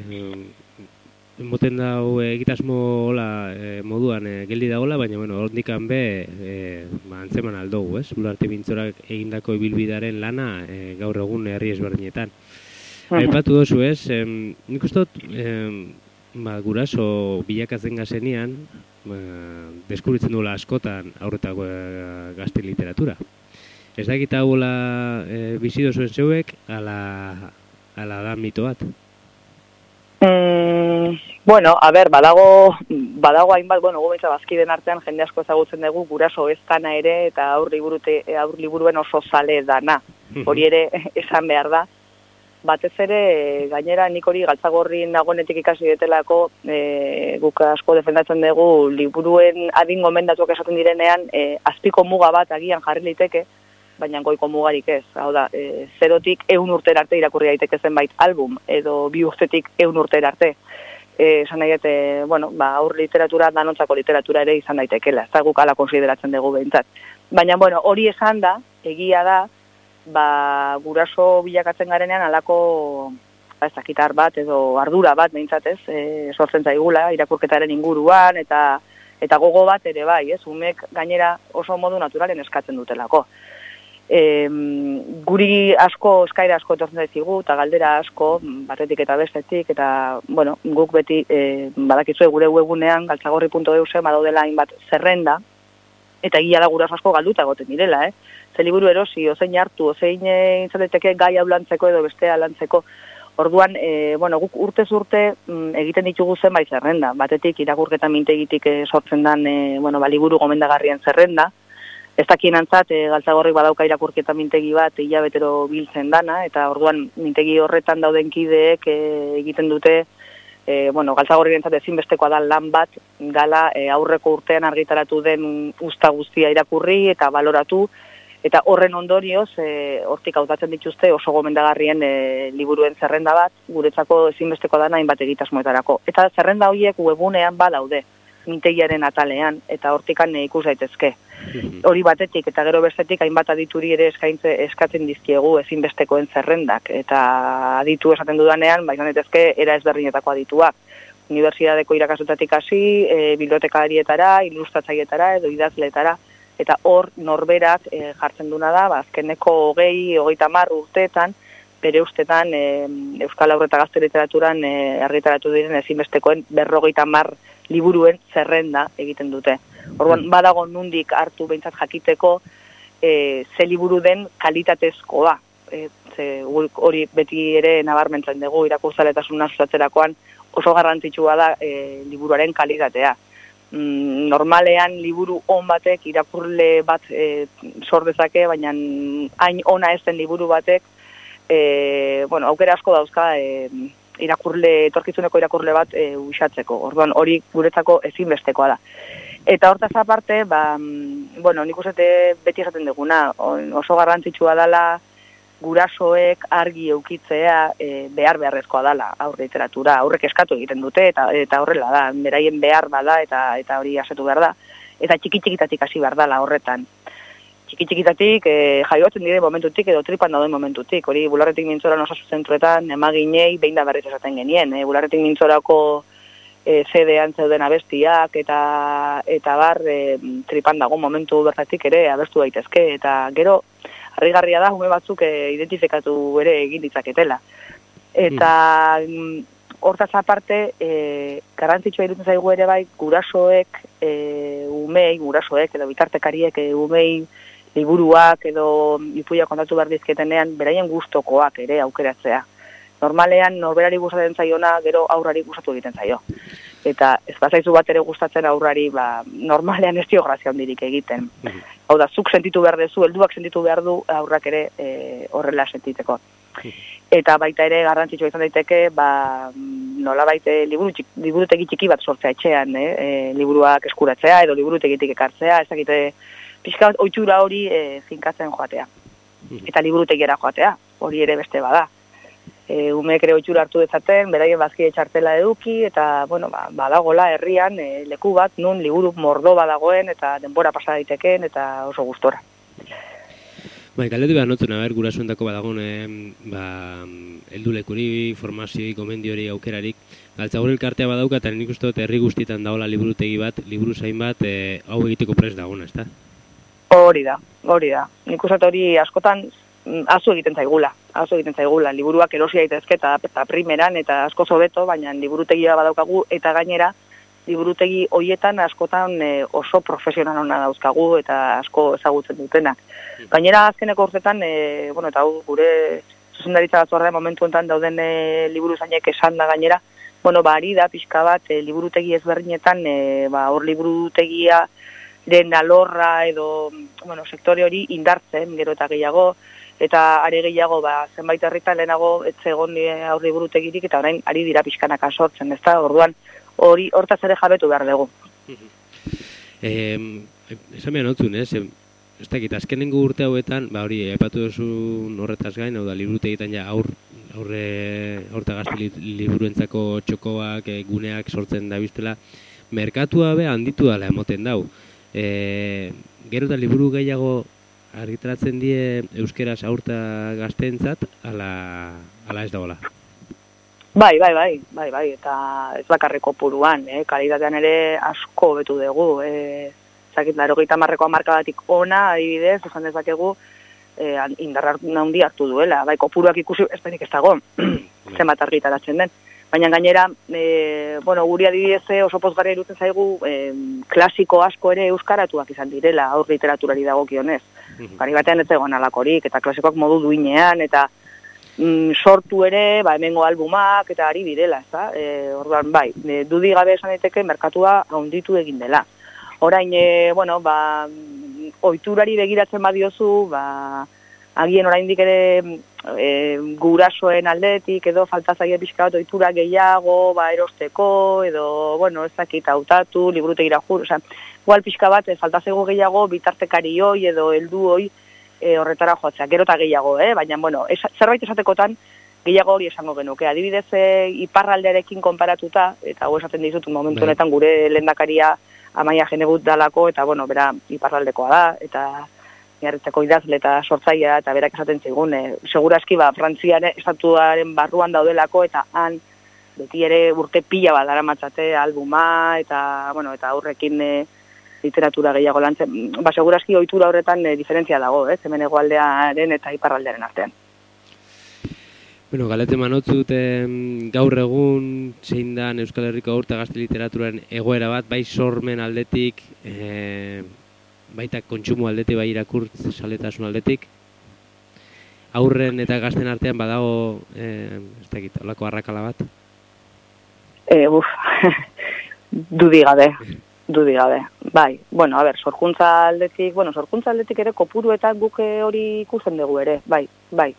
Moten dau egitasmo hola, e, moduan e, geldi dagoela, baina, bueno, hortikan be, e, ba, antzeman aldogu, ez? Bularretik Mintzorak egindako ibilbidaren lana e, gaur egun herri ezberdinetan. Aipatu dozu, ez? E, nik uste dut, e, ba, guraso bilakatzen gazenian, ba, deskubritzen duela askotan aurretako e, gazte literatura. Ez dakit hauela e, bizi dozuen zeuek, ala, ala da mito bat? Mm, bueno, a ber, badago, badago hainbat, bueno, gobentza bazkiden artean jende asko ezagutzen dugu guraso ez dana ere, eta aur, liburute, aur liburuen oso zale dana. Hori ere esan behar da. Batez ere, gainera nik hori galtzagorrin nagoenetik ikasi detelako, e, guk asko defendatzen dugu liburuen adin gomendatuak esaten direnean, e, azpiko muga bat agian jarri liteke, baina goiko mugarik ez. Hau da, e, zerotik ehun urtera arte irakurri daiteke zenbait album, edo bi urtetik ehun urtera arte. Esan nahi dute, bueno, ba, aur literatura, danontzako literatura ere izan daitekela, ez da guk ala konsideratzen dugu behintzat. Baina, bueno, hori esan da, egia da, ba, guraso bilakatzen garenean alako, ba, ez dakitar bat, edo ardura bat behintzat ez, e, sortzen zaigula, irakurketaren inguruan, eta eta gogo bat ere bai, ez, umek gainera oso modu naturalen eskatzen dutelako. E, guri asko, eskaira asko etortzen zaizigu, eta galdera asko, batetik eta bestetik, eta, bueno, guk beti, e, badakizue gure webunean, galtzagorri puntu e u zen, badaudela hainbat zerrenda, eta egia da guraso asko galduta egoten direla, eh? Ze liburu erosi, ozein hartu, ozein e, izateke gai hau lantzeko edo bestea lantzeko. Orduan, e, bueno, guk urtez urte mm, egiten ditugu zenbait zerrenda, batetik irakurketa mintegitik e, sortzen dan, e, bueno, ba, liburu gomendagarrien zerrenda, Ez dakienantzat, e, Galtzagorrik badauka irakurketa mintegi bat hilabetero biltzen dana, eta orduan mintegi horretan dauden kideek e, egiten dute, e, bueno, Galtzagorrirentzat ezinbestekoa da lan bat, dala e, aurreko urtean argitaratu den usta guztia irakurri eta baloratu, eta horren ondorioz, e, hortik hautatzen dituzte oso gomendagarrien e, liburuen zerrenda bat, guretzako ezinbestekoa dana hainbat egitasmoetarako. Eta zerrenda horiek webunean badaude, mintegiaren atalean, eta hortikan e, ikus daitezke. Hori batetik eta gero bestetik hainbat adituri ere eskaintze eskatzen dizkiegu ezinbestekoen zerrendak, eta aditu esaten dudanean, ba izan daitezke era ezberdinetako adituak. Unibertsitateko irakasleetatik hasi, e, bibliotekarietara, ilustratzailetara edo idazleetara, eta hor norberak e, jartzen duna da, ba, azkeneko hogei, hogeita hamar urteetan, bere ustetan e, Euskal Haur eta Gazte Literaturan e, argitaratu diren ezinbestekoen berrogeita hamar liburuen zerrenda egiten dute. Orduan, badago nundik hartu behintzat jakiteko e, ze liburu den kalitatezkoa. E, ze, hori beti ere nabarmentzen dugu irakurtzaletasuna sustatzerakoan oso garrantzitsua da e, liburuaren kalitatea. Mm, normalean liburu on batek irakurle bat e, sor dezake, baina hain ona ez den liburu batek e, bueno, aukera asko dauzka e, irakurle, etorkizuneko irakurle bat e, uxatzeko. Orduan, hori guretzako ezinbestekoa da. Eta hortaz aparte, ba, bueno, nik uste beti esaten duguna, oso garrantzitsua dela gurasoek argi eukitzea e, behar beharrezkoa dela aur literatura, aurrek eskatu egiten dute, eta eta horrela da, beraien behar bada, eta eta hori asetu behar da, eta txiki-txikitatik hasi behar dela horretan. Txiki-txikitatik e, jaiotzen dire momentutik edo tripan dauden momentutik, hori Bularretik Mintzoran osasun zentruetan emaginei behin da berriz esaten genien, e, Bularretik Mintzorako E, C D-an zeuden abestiak eta eta bar e, tripan dago momentu bertatik ere abestu daitezke, eta gero harrigarria da ume batzuk e, identifikatu ere egin ditzaketela. Eta mm. hortaz aparte e, garrantzitsua iruditzen zaigu ere bai gurasoek e, umei, gurasoek edo bitartekariek e, umei liburuak edo ipuia kontatu behar dizketenean beraien gustokoak ere aukeratzea. Normalean, norberari gustatzen zaiona, gero aurrari gustatu egiten zaio. Eta ez bazaizu bat ere gustatzen aurrari, ba, normalean ez dio grazia handirik egiten. Mm. Hau da, zuk sentitu behar dezu, helduak sentitu behar du, aurrak ere e, horrela sentiteko. Mm. Eta baita ere garrantzitsua izan daiteke, ba, nola baita liburu, liburutegi txiki bat sortzea etxean, eh? e, liburuak eskuratzea edo liburutegitik ekartzea, ezakite pixka bat oitxura hori e, finkatzen joatea. Mm. Eta liburutegiera joatea, hori ere beste bada. E, umeek ere oitxura hartu dezaten, beraien bazkide txartela eduki, eta, bueno, ba, badagola herrian e, leku bat, nun liburu mordo badagoen, eta denbora pasa daiteken, eta oso gustora. Bai, galdetu behar notzuna, ber, gurasoentako badagoen, e, ba, heldulekuri, formazioi, gomendiori, aukerarik, Galtzagorri elkartea badauka, eta nik uste dut herri guztietan dagoela liburutegi bat, liburu zain bat, e, hau egiteko prest dagoena, ezta? Hori da, hori da. Nik uste hori askotan, azu egiten zaigula, azu egiten zaigula, liburuak erosi daitezke eta, eta primeran eta asko hobeto, baina liburutegia badaukagu eta gainera liburutegi hoietan askotan e, oso profesional ona dauzkagu eta asko ezagutzen dutenak. Gainera azkeneko urtetan, e, bueno, eta hau gure zuzendaritza batzordea momentu enten dauden e, liburu zainek esan da gainera, bueno, ba, ari da pixka bat e, liburutegi ezberdinetan, e, ba, hor liburutegia den alorra edo, bueno, sektore hori indartzen, gero eta gehiago, eta are gehiago, ba, zenbait herritan lehenago ez egon aurri burutegirik, eta orain ari dira pixkanaka sortzen, ezta? Orduan, hori hortaz ere jabetu behar dugu. Eh, esan behar notzun, ez? Ez dakit, azkenengo urte hauetan, ba hori, aipatu duzu horretaz gain, hau da, liburutegitan ja aur, aurre, aurta gazte liburuentzako txokoak, e, guneak sortzen da biztela, merkatua be handitu dela emoten dau. E, gero eta liburu gehiago argitaratzen die euskeraz aurta gazteentzat, ala, ala ez dagoela. Bai, bai, bai, bai, bai, eta ez bakarreko puruan, eh? Kalitatean ere asko betu dugu. Eh? Zakit, larogeita marreko amarkadatik ona, adibidez, esan dezakegu, eh, indarra handi hartu duela. Bai, kopuruak ikusi, ez benik ez dago, zenbat argitaratzen den. Baina gainera, e, bueno, guri adibidez oso pozgarria irutzen zaigu, e, klasiko asko ere euskaratuak izan direla, aur literaturari dagokionez. Gari batean ez egon alakorik, eta klasikoak modu duinean, eta mm, sortu ere, ba, hemengo albumak, eta ari direla, ez da? E, orduan, bai, e, dudi gabe esan daiteke merkatua gaunditu egin dela. Orain, e, bueno, ba, ohiturari begiratzen badiozu, ba, agien oraindik ere e, gurasoen aldetik edo falta zaie pixka bat ohitura gehiago, ba, erosteko, edo, bueno, ez dakit hautatu, liburutegira jur, osea, igual pixka bat, e, falta zaigu gehiago bitartekari hoi edo heldu hoi e, horretara joatzea, gero eta gehiago, eh? Baina, bueno, es, zerbait esatekotan gehiago hori esango genuke. Adibidez, e, iparraldearekin konparatuta, eta hau esaten dizut momentu honetan gure lehendakaria Amaia Genegut dalako, eta, bueno, bera iparraldekoa da, eta Miarritzeko idazle eta sortzailea, eta berak esaten zigun, e, segurazki, ba, Frantzian estatuaren barruan daudelako, eta han, beti ere urte pila bat daramatzate albuma, eta, bueno, eta aurrekin e, literatura gehiago lantzen, ba, segurazki ohitura horretan e, diferentzia dago, ez, hemen hegoaldearen eta iparraldearen artean. Bueno, galete manotzut eh, gaur egun zein dan Euskal Herriko haur eta gazte literaturaren egoera bat, bai sormen aldetik, eh, baita kontsumo aldetik, bai irakurtz saletasun aldetik. Aurren eta gazten artean badago, eh, ez dakit, holako arrakala bat? E, uf, dudi gabe, dudi gabe. Bai, bueno, a ber, sorkuntza aldetik, bueno, sorkuntza aldetik ere kopuruetan guk hori ikusten dugu ere, bai, bai.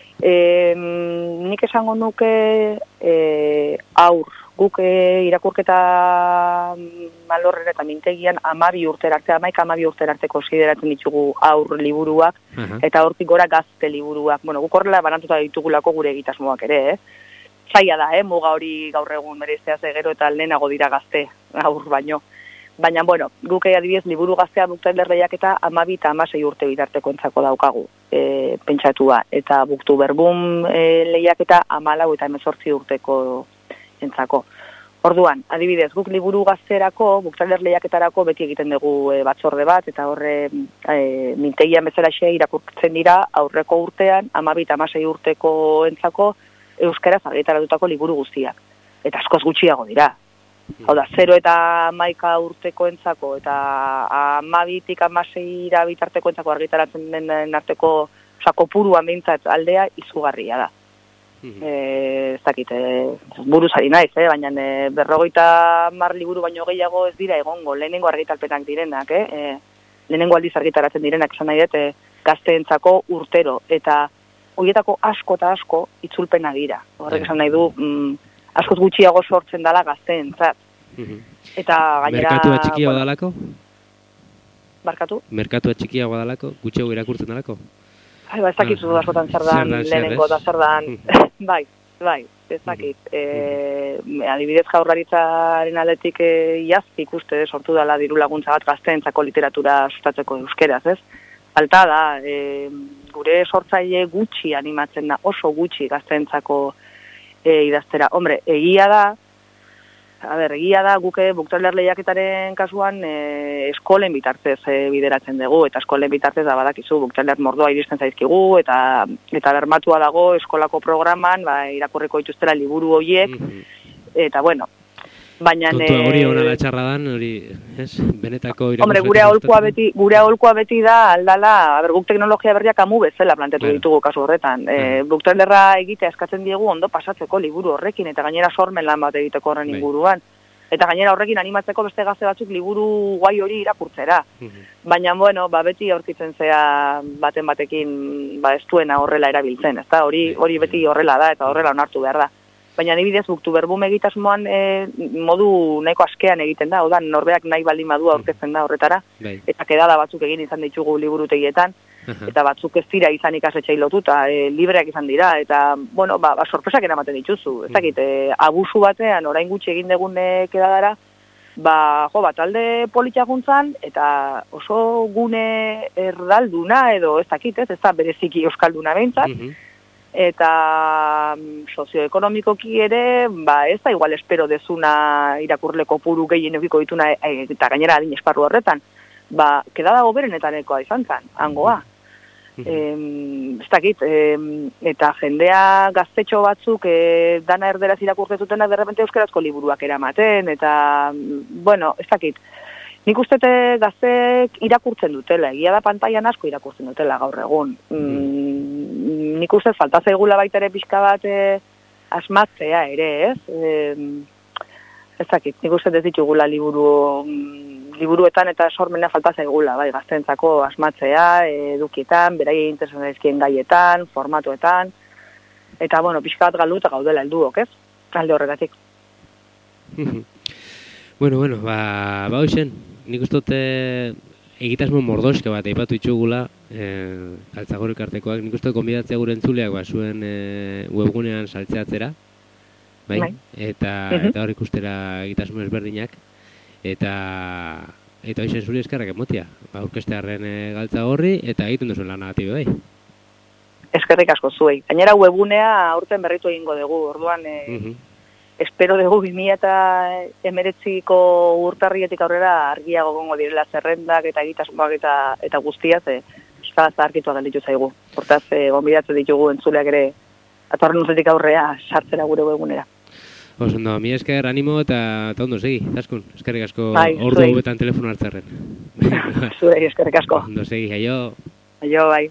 E, nik esango nuke e, aur, guk e, irakurketa malorren eta mintegian amabi urtera arte, amaik amabi urtera arte konsideratzen ditugu aur liburuak, uh-huh. eta hortik gora gazte liburuak. Bueno, guk horrela banatuta ditugulako gure egitasmoak ere, eh? Zaila da, eh? Muga hori gaur egun bereiztea ze gero eta lehenago dira gazte, aur baino. Baina, bueno, guk adibidez liburu gaztea Buktaler lehiaketa amabi eta amasei urte bitarteko entzako daukagu e, pentsatua. Eta Buktu Berbum e, lehiaketa amalau eta hemezortzi urteko entzako. Orduan, adibidez, guk liburu gazterako, Buktaler lehiaketarako beti egiten dugu e, batzorde bat, eta horre e, mintegian bezalaxe irakurtzen dira aurreko urtean, amabi eta amasei urteko entzako euskaraz argitaratutako liburu guztiak. Eta askoz gutxiago dira. Hau da, zero eta hamaika urteko entzako, eta hamabitik hamaseira bitarteko entzako argitaratzen den arteko, oza, kopuruan behintzat aldea izugarria da. Mm-hmm. E, ez dakit, e, buruzari naiz, eh? Baina e, berrogeita mar liburu baino gehiago ez dira egongo, lehenengo argitalpenak direnak, eh? E, lehenengo aldiz argitaratzen direnak, esan nahi dut, e, gazteentzako urtero, eta horietako asko eta asko itzulpena dira. Horrek esan nahi du, mm, askoz gutxiago sortzen dala gazteentzat. Mm-hmm. Eta gainera... Merkatua txikiago bueno, dalako? Barkatu? Merkatua txikiago dalako? Gutxiago irakurtzen dalako? Ai, ba, ez dakizu ah, askotan zer dan lehenengo eta zer dan... bai, bai, ez dakit. Mm-hmm. E, adibidez jaurlaritzaren aldetik e, iazki ikuste sortu dala diru laguntza bat gazteentzako literatura sustatzeko euskeraz, ez? Falta da, e, gure sortzaile gutxi animatzen da, oso gutxi gazteentzako E, idaztera. Hombre, egia da, a ber, egia da, guke Buktaler lehiaketaren kasuan e, eskolen bitartez e, bideratzen dugu, eta eskolen bitartez da badakizu, Buktaler mordoa iristen zaizkigu, eta eta bermatua dago eskolako programan, ba, irakurriko dituztela liburu horiek, mm-hmm. eta bueno, baina... Kontua hori hona da txarra dan, hori, ez, benetako irakurreko... Hombre, gure aholkua beti, gure aholkua beti da, aldala, a ber, guk teknologia berriak amu bezala planteatu bueno. ditugu kasu horretan. E, Buktalerra egitea eskatzen diegu ondo pasatzeko liburu horrekin, eta gainera sormen lan bat egiteko horren Bai. inguruan. Eta gainera horrekin animatzeko beste gazte batzuk liburu guai hori irakurtzera. Mm-hmm. Baina, bueno, ba, beti aurkitzen zea baten batekin, ba, ez duena horrela erabiltzen, ezta? Hori, hori beti horrela da, eta horrela onartu behar da. Baina nibidez Buktu Berbum egitasmoan e, modu nahiko askean egiten da, oda norberak nahi baldin badua aurkezten da horretara, Bai. eta kedada batzuk egin izan ditugu liburutegietan, uh-huh. eta batzuk ez dira izan ikasetxei lotuta, e, libreak izan dira, eta, bueno, ba, ba sorpresak eramaten dituzu, ez dakit, e, abusu batean, orain gutxi egin degun kedadara, ba, jo, bat alde politxaguntzan, eta oso gune erdalduna, edo ez dakit, ez, ez da bereziki euskalduna behintzat, uh-huh. eta sozioekonomikoki ere, ba, ez da igual espero dezuna irakurle kopuru gehien eukiko dituna, e, eta gainera adin esparru horretan, ba, kedada goberenetanekoa izan zen, hangoa. Mm-hmm. E, ez dakit, e, eta jendea gaztetxo batzuk e, dana erderaz irakurtezutenak derrepente euskarazko liburuak eramaten, eta, bueno, ez dakit, nik ustete gaztek irakurtzen dutela, egia da pantailan asko irakurtzen dutela gaur egun. Mm, nik uste falta zaigula baita ere pixka bat e, asmatzea ere, ez? E, ez dakit, nik uste ez ditugula liburu liburuetan eta sormena falta zaigula, bai, gaztentzako asmatzea, edukietan, beraien interesan zaizkien gaietan, formatuetan, eta, bueno, pixka bat galduta gaudela helduok, ez? Alde horretatik. Bueno, bueno, ba, ba hoxen, nik uste dute egitasmo mordoske bat aipatu itxugula, eh, Galtzagor elkartekoak, nik uste konbidatzea gure entzuleak, ba, zuen eh, webgunean saltzeatzera, bai? Bai. Eta, Mhm. eta hor ikustera egitasmo ezberdinak, eta eta hoxen zuri eskerrak emotia, ba, aurkestearen e, Galtzagorri, eta egiten duzuen lanagatik bai. Eskerrik asko zuei. Gainera webgunea aurten berritu egingo dugu, orduan e, Mhm. espero dugu bi mila hemeretziko urtarrietik aurrera argiago gongo direla zerrendak eta egitasmoak eta eta guztia, ze euskara zaharkitua gelditu zaigu. Hortaz, e, gonbidatzen ditugu entzuleak ere atorren urtetik aurrea sartzera gure webgunera. Oso ondo, mi esker animo eta, eta ondo segi, zaskun, eskerrik asko Bai, ordu zuei. betan telefono hartzarren. Zuei, eskerrik asko. Ondo segi, aio. Aio, bai.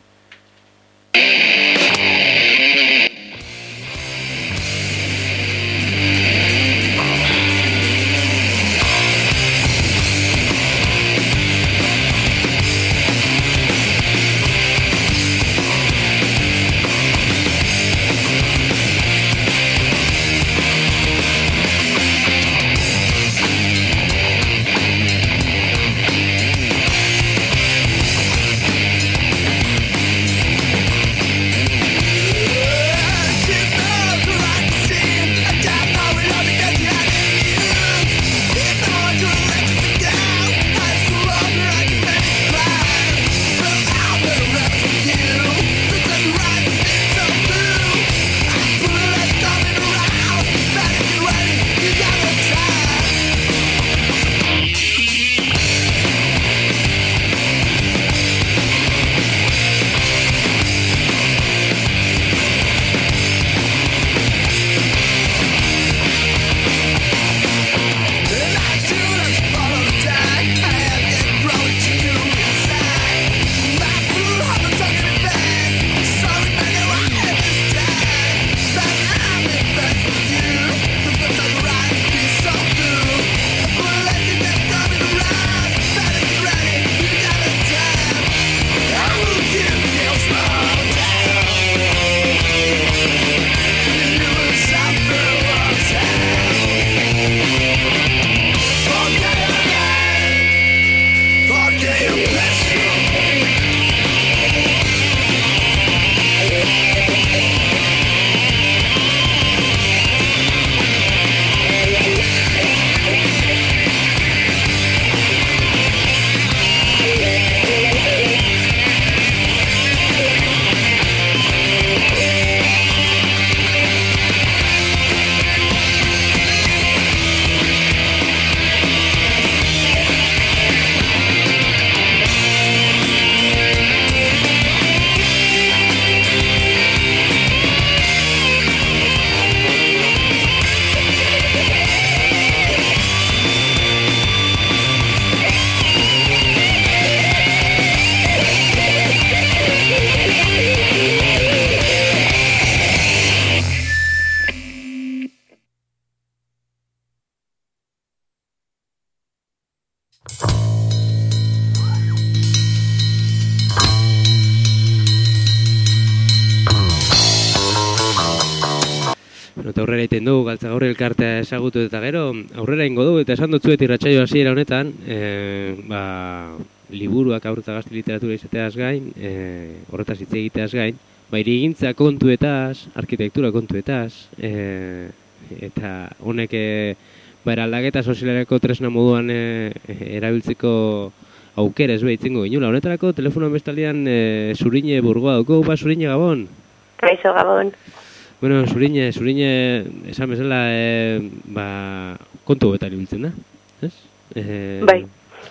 Eta aurrera egiten dugu, Galtzagorri elkartea ezagutu eta gero, aurrera ingo dugu, eta esan dutzuet irratsaio hasiera honetan, e, ba, liburuak haur eta gazte literatura izateaz gain, e, horretaz hitz egiteaz gain, ba, hirigintza kontuetaz, arkitektura kontuetaz, e, eta honek e, ba, eraldaketa sozialerako tresna moduan e, erabiltzeko aukera ez behitzengo ginula. Honetarako, telefonoan bestaldean e, Zurine burgoa dugu, ba, Zurine Gabon? Kaixo Gabon. Bueno, Zurine, Zurine, esan bezala, e, ba, kontu betan ibiltzen da, ez? E, Bai.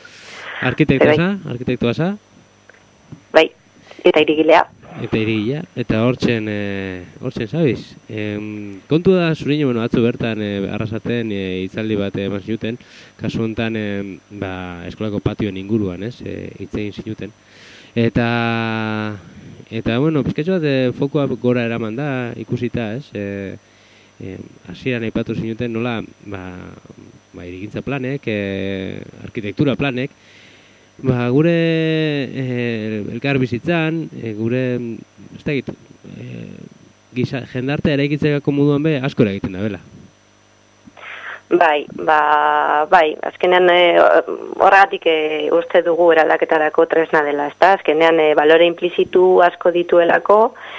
Arkitektua Bai. za, arkitektua za, Bai, eta irigilea. eta irigila, eta hortzen, e, hortzen zabiz. E, kontu da, Zurine, bueno, atzu bertan e, arrasaten e, hitzaldi bat eman zinuten, kasu honetan, e, ba, eskolako patioen inguruan, ez, e, hitz egin zinuten. Eta... Eta, bueno, pizkatxo bat, e, fokoa gora eraman da, ikusita, ez? E, e, hasieran aipatu zinuten nola, ba, ba, hirigintza planek, e, arkitektura planek, ba, gure e, elkar bizitzan, e, gure, ez da egit, e, gisa, jendartea eraikitzeko moduan be, asko eragiten da, bela. Bai, ba, bai, azkenean e, horregatik e, uste dugu eraldaketarako tresna dela, ezta? Azkenean e, balore implizitu asko dituelako,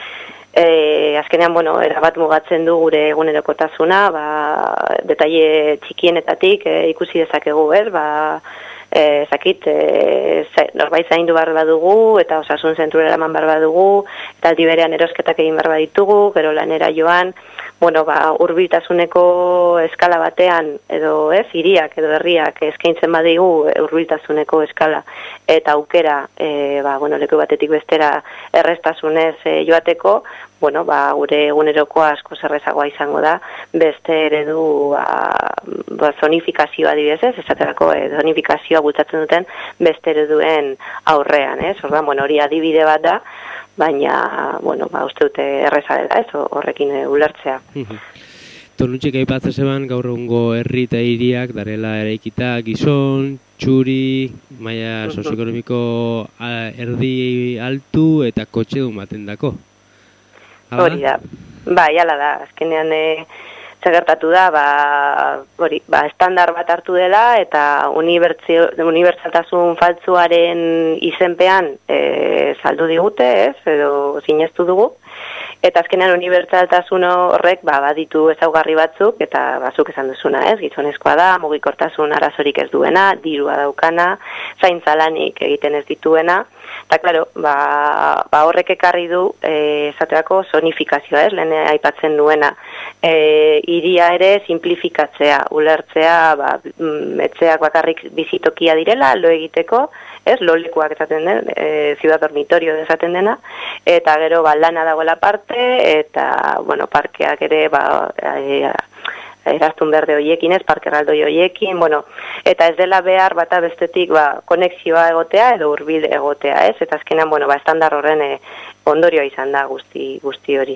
e, azkenean, bueno, erabat mugatzen du gure egunerokotasuna, ba, detaile txikienetatik e, ikusi dezakegu, ez? Ba, e, zakit, e, norbait zaindu behar badugu, eta osasun zentrura eraman behar badugu, eta aldi berean erosketak egin behar baditugu, gero lanera joan, bueno, ba, hurbiltasuneko eskala batean, edo ez, hiriak edo herriak eskaintzen badigu hurbiltasuneko eskala eta aukera, e, ba, bueno, leku batetik bestera errestasunez e, joateko, bueno, ba, gure egunerokoa asko zerrezagoa izango da, beste eredu ba, ba, zonifikazioa adibidez, esaterako e, zonifikazioa bultzatzen duten beste ereduen aurrean, ez? Orduan, bueno, hori adibide bat da, baina, bueno, ba, uste dute erreza dela, ez, horrekin e, ulertzea. Tonutxik aipatzen zeban gaur egungo herri eta hiriak darela eraikita gizon, txuri, maila sozioekonomiko erdi altu eta kotxe du maten dako. Hori da, bai, ala da, azkenean e, zagertatu da, ba, hori, ba, estandar bat hartu dela eta unibertsaltasun faltzuaren izenpean e, saldu digute, ez, edo sinestu dugu. Eta azkenean unibertsaltasun horrek ba, baditu ezaugarri batzuk, eta bazuk esan duzuna, ez, gizonezkoa da, mugikortasun arazorik ez duena, dirua daukana, zaintza lanik egiten ez dituena, eta klaro, ba, ba horrek ekarri du, e, esaterako zonifikazioa, ez, lehen aipatzen duena, e, iria ere simplifikatzea, ulertzea, ba, etxeak bakarrik bizitokia direla, lo egiteko, ez, lolekuak esaten den, e, ciudad dormitorio esaten dena, eta gero ba, lana dagoela parte, eta, bueno, parkeak ere, ba, e, eraztun berde hoiekin ez, parke erraldoi hoiekin, bueno, eta ez dela behar bata bestetik, ba, konexioa egotea edo hurbil egotea, ez, eta azkenean, bueno, ba, estandar horren e, ondorioa izan da guzti, guzti hori.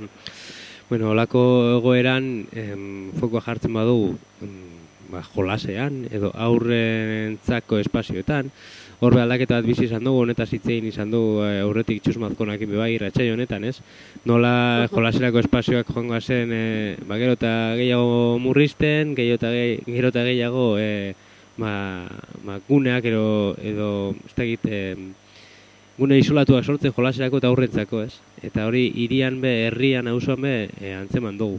Bueno, holako egoeran, em, fokoa jartzen badugu, ba, jolasean, edo aurrentzako espazioetan, horbe aldaketa bat bizi izan dugu, honetaz hitzein izan dugu aurretik txusmazkonakin bebai irratsaio honetan, ez? Nola jolaserako espazioak joango zen, e, ba, gero eta gehiago murrizten, gero eta, gehi, gero eta gehiago e, ba, ba, guneak edo, edo ez da egit, e, gune isolatuak sortzen jolaserako eta aurrentzako, ez? Eta hori hirian be, herrian, auzoan be, e, antzeman dugu.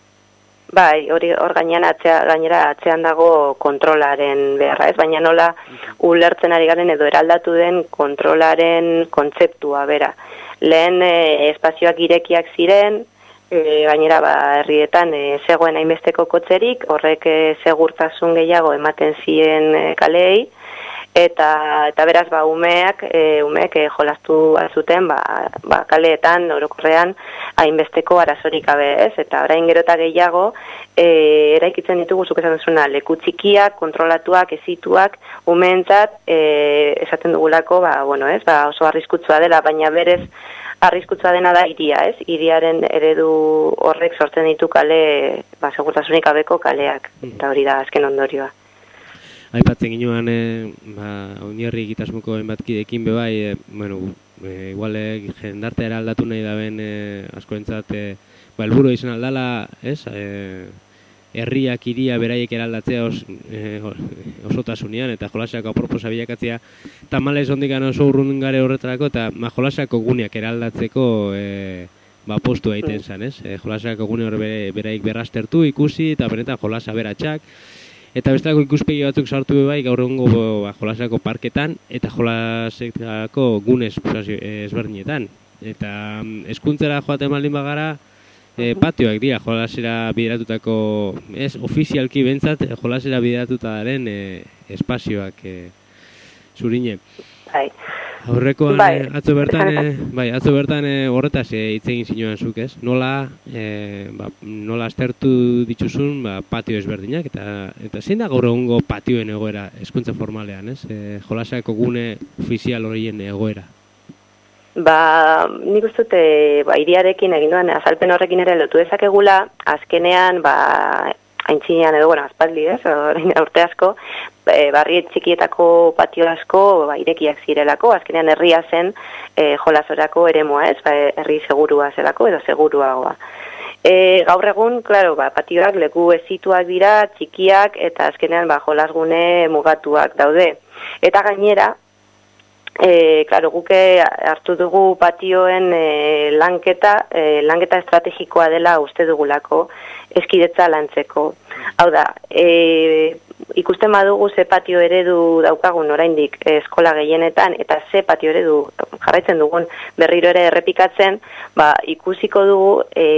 Bai, hori hor gainean atzea, gainera atzean dago kontrolaren beharra, ez? Baina nola ulertzen ari garen edo eraldatu den kontrolaren kontzeptua, bera. Lehen e, espazioak irekiak ziren, e, gainera ba, herrietan e, zegoen hainbesteko kotzerik, horrek e, segurtasun gehiago ematen zien e, kaleei, eta eta beraz ba umeak e, umeek e, jolastu zuten ba, ba kaleetan orokorrean hainbesteko arazorik gabe, ez? Eta orain gero eta gehiago e, eraikitzen ditugu zuk esan duzuna leku txikiak, kontrolatuak, ezituak, umeentzat e, esaten dugulako, ba bueno, ez? Ba oso arriskutsua dela, baina berez arriskutsua dena da hiria, ez? Hiriaren eredu horrek sortzen ditu kale, ba segurtasunik gabeko kaleak. Eta hori da azken ondorioa. Aipatzen ginoan, e, ba, oinarri egitasmoko enbatkidekin bebai, e, bueno, e, igual e, jendartea eraldatu nahi daben e, askoentzat, e, ba, helburu izan aldala, ez? E, herriak, hiria beraiek eraldatzea os, e, osotasunean, eta jolasako aproposa bilakatzea, tamalez ondikan oso urrun gare horretarako, eta ba, jolasako guneak eraldatzeko e, ba, postu egiten zen, ez? E, jolasako gune hor bere, beraik berrastertu, ikusi, eta benetan jolasa beratxak, eta bestelako ikuspegi batzuk sartu bai gaur egungo ba, jolasako parketan eta jolasako gune ezberdinetan. Eta hezkuntzara joaten baldin bagara, e, patioak dira jolasera bideratutako, ez ofizialki bentsat, jolasera bideratutaren e, espazioak e, zurine. Bai. Aurrekoan bai. atzo bertan, e, bai, atzo bertan e, horretaz hitz egin zinuen zuk, ez? Nola, e, ba, nola aztertu dituzun ba, patio ezberdinak, eta eta zein da gaur egungo patioen egoera hezkuntza formalean, ez? E, jolasako gune ofizial horien egoera. Ba, nik uste dut, ba, hiriarekin egin duan, azalpen horrekin ere lotu dezakegula, azkenean, ba, aintzinean edo, bueno, aspaldi, ez, orain urte asko, e, barri txikietako patio asko ba, irekiak zirelako, azkenean herria zen e, jolasorako eremua, ez, ba, herri segurua zelako edo seguruagoa. E, gaur egun, klaro, ba, patioak leku ezituak dira, txikiak, eta azkenean ba, jolasgune mugatuak daude. Eta gainera, E, claro, guke hartu dugu patioen e, lanketa, e, lanketa estrategikoa dela uste dugulako eskidetza lantzeko. Hau da, e, ikusten badugu ze patio eredu daukagun oraindik eskola gehienetan eta ze patio eredu jarraitzen dugun berriro ere errepikatzen, ba, ikusiko dugu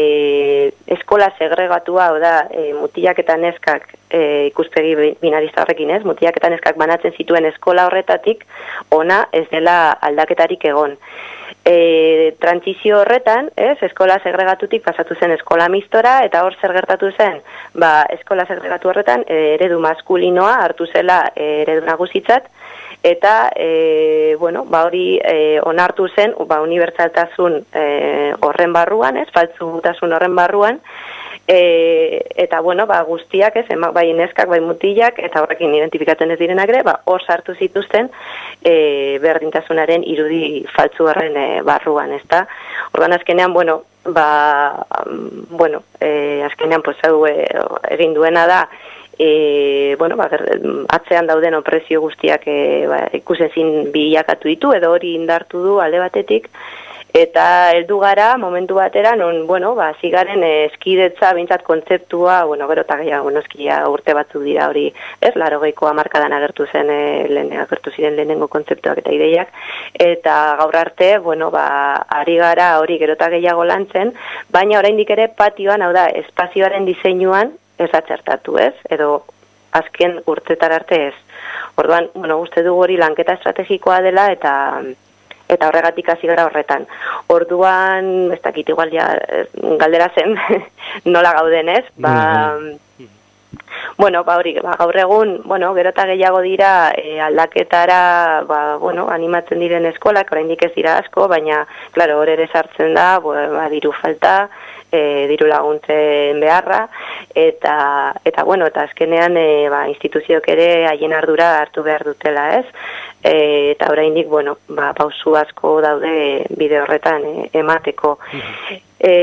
e, eskola segregatua, hau da, e, mutilak eta neskak e, ikuspegi binarista horrekin ez, mutilak eta neskak banatzen zituen eskola horretatik, ona ez dela aldaketarik egon. E, trantzizio horretan, ez, eskola segregatutik pasatu zen eskola mistora, eta hor zer gertatu zen, ba, eskola segregatu horretan e, eredu maskulinoa hartu zela e, eredu nagusitzat, eta e, bueno, ba hori e, onartu zen, ba, unibertsaltasun e, horren barruan, ez, faltsutasun horren barruan, E, eta bueno, ba, guztiak, ez, emak, bai neskak, bai mutilak, eta horrekin identifikatzen ez direnak ere, ba, hor sartu zituzten e, berdintasunaren irudi faltzu horren e, barruan, ezta? Orduan azkenean, bueno, ba, bueno, e, azkenean, pues, hau e, egin duena da, e, bueno, ba, atzean dauden opresio guztiak e, ba, ikusezin bilakatu ditu, edo hori indartu du alde batetik, eta heldu gara momentu batera non, bueno, ba, zigaren eskidetza behintzat kontzeptua, bueno, gero eta gehiago noski urte batzuk dira hori, ez, laurogeiko hamarkadan agertu zen, e, lehen, agertu ziren lehenengo kontzeptuak eta ideiak, eta gaur arte, bueno, ba, ari gara hori gero eta gehiago lantzen, baina oraindik ere patioan, hau da, espazioaren diseinuan ez atxertatu, ez, edo azken urtetar arte ez. Orduan, bueno, uste dugu hori lanketa estrategikoa dela eta eta horregatik hasi gara horretan. Orduan, ez dakit igual ja galdera zen nola gauden, ez? Ba, bueno, ba hori, ba, gaur egun, bueno, gero eta gehiago dira e, aldaketara, ba, bueno, animatzen diren eskolak, oraindik ez dira asko, baina, claro, hor ere sartzen da, ba, diru falta, e, diru laguntzen beharra, eta, eta bueno, eta azkenean, e, ba, instituzioak ere haien ardura hartu behar dutela, ez? E, eta oraindik, bueno, ba, pausu asko daude bide horretan e, emateko. E,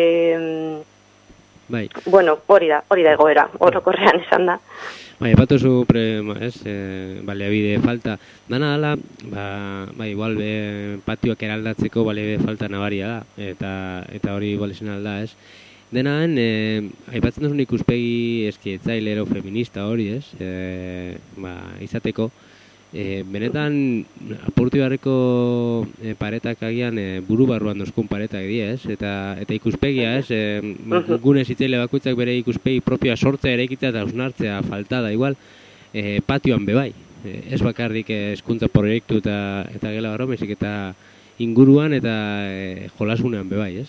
bai. Bueno, hori da, hori da egoera, orokorrean esan da. Bai, batuzu pre, ez, e, baliabide falta. Dana dala, ba, ba, igual be, patioak eraldatzeko baliabide falta nabaria da, eta eta hori igual esan alda, ez? Denaen, e, aipatzen duzun ikuspegi eskietzailero feminista hori, ez? E, ba, izateko, E, benetan apurtu beharreko e, paretak agian e, buru barruan dozkun paretak dira, ez? Eta, eta ikuspegia, ez? E, gune zitzaile bakoitzak bere ikuspegi propioa sortzea eraikitza eta hausnartzea falta da, igual, e, patioan bebai. E, ez bakarrik hezkuntza proiektu eta, eta gela barromezik eta inguruan eta e, jolasunean bebai, ez?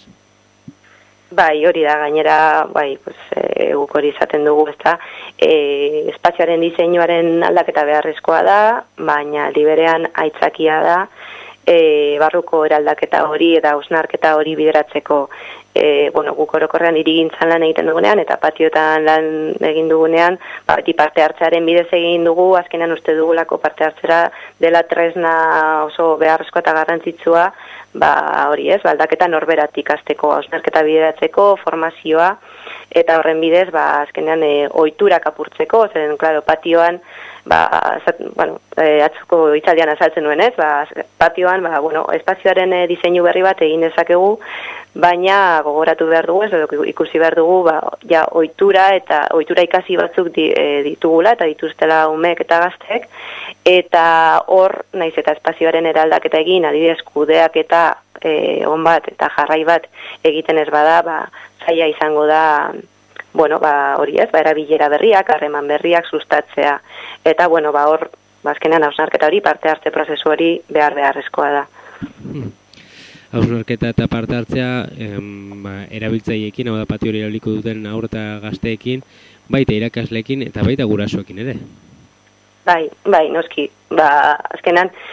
Bai, hori da, gainera, bai, pues, e, guk hori izaten dugu, ezta, e, espazioaren diseinuaren aldaketa beharrezkoa da, baina liberean aitzakia da, e, barruko eraldaketa hori eta hausnarketa hori bideratzeko, e, bueno, guk orokorrean hirigintzan lan egiten dugunean, eta patioetan lan egin dugunean, ba, beti parte hartzearen bidez egin dugu, azkenean uste dugulako parte hartzera dela tresna oso beharrezkoa eta garrantzitsua, ba hori ez, aldaketa norberatik hasteko, hausnarketa bideratzeko, formazioa, eta horren bidez, ba, azkenean e, ohiturak apurtzeko, zen, claro, patioan, ba, zat, bueno, e, atzuko hitzaldian azaltzen duen ez, ba, patioan, ba, bueno, espazioaren e, diseinu berri bat egin dezakegu, baina gogoratu behar dugu, ez, ikusi behar dugu, ba, ja, ohitura eta ohitura ikasi batzuk di, e, ditugula, eta dituztela umeek eta gaztek, eta hor, naiz eta espazioaren eraldaketa egin, adibidez kudeak eta e, on bat eta jarrai bat egiten ez bada, ba, zaila izango da, bueno, ba, hori ez, ba, erabilera berriak, harreman berriak sustatzea, eta, bueno, ba, hor, bazkenean hausnarketa hori, parte hartze prozesu hori behar beharrezkoa da. Hmm. Hausnarketa eta parte hartzea, em, ba, erabiltzaileekin, hau da patio hori erabiliko duten haur eta gazteekin, baita irakasleekin eta baita gurasoekin ere. Bai, bai, noski, ba, azkenan,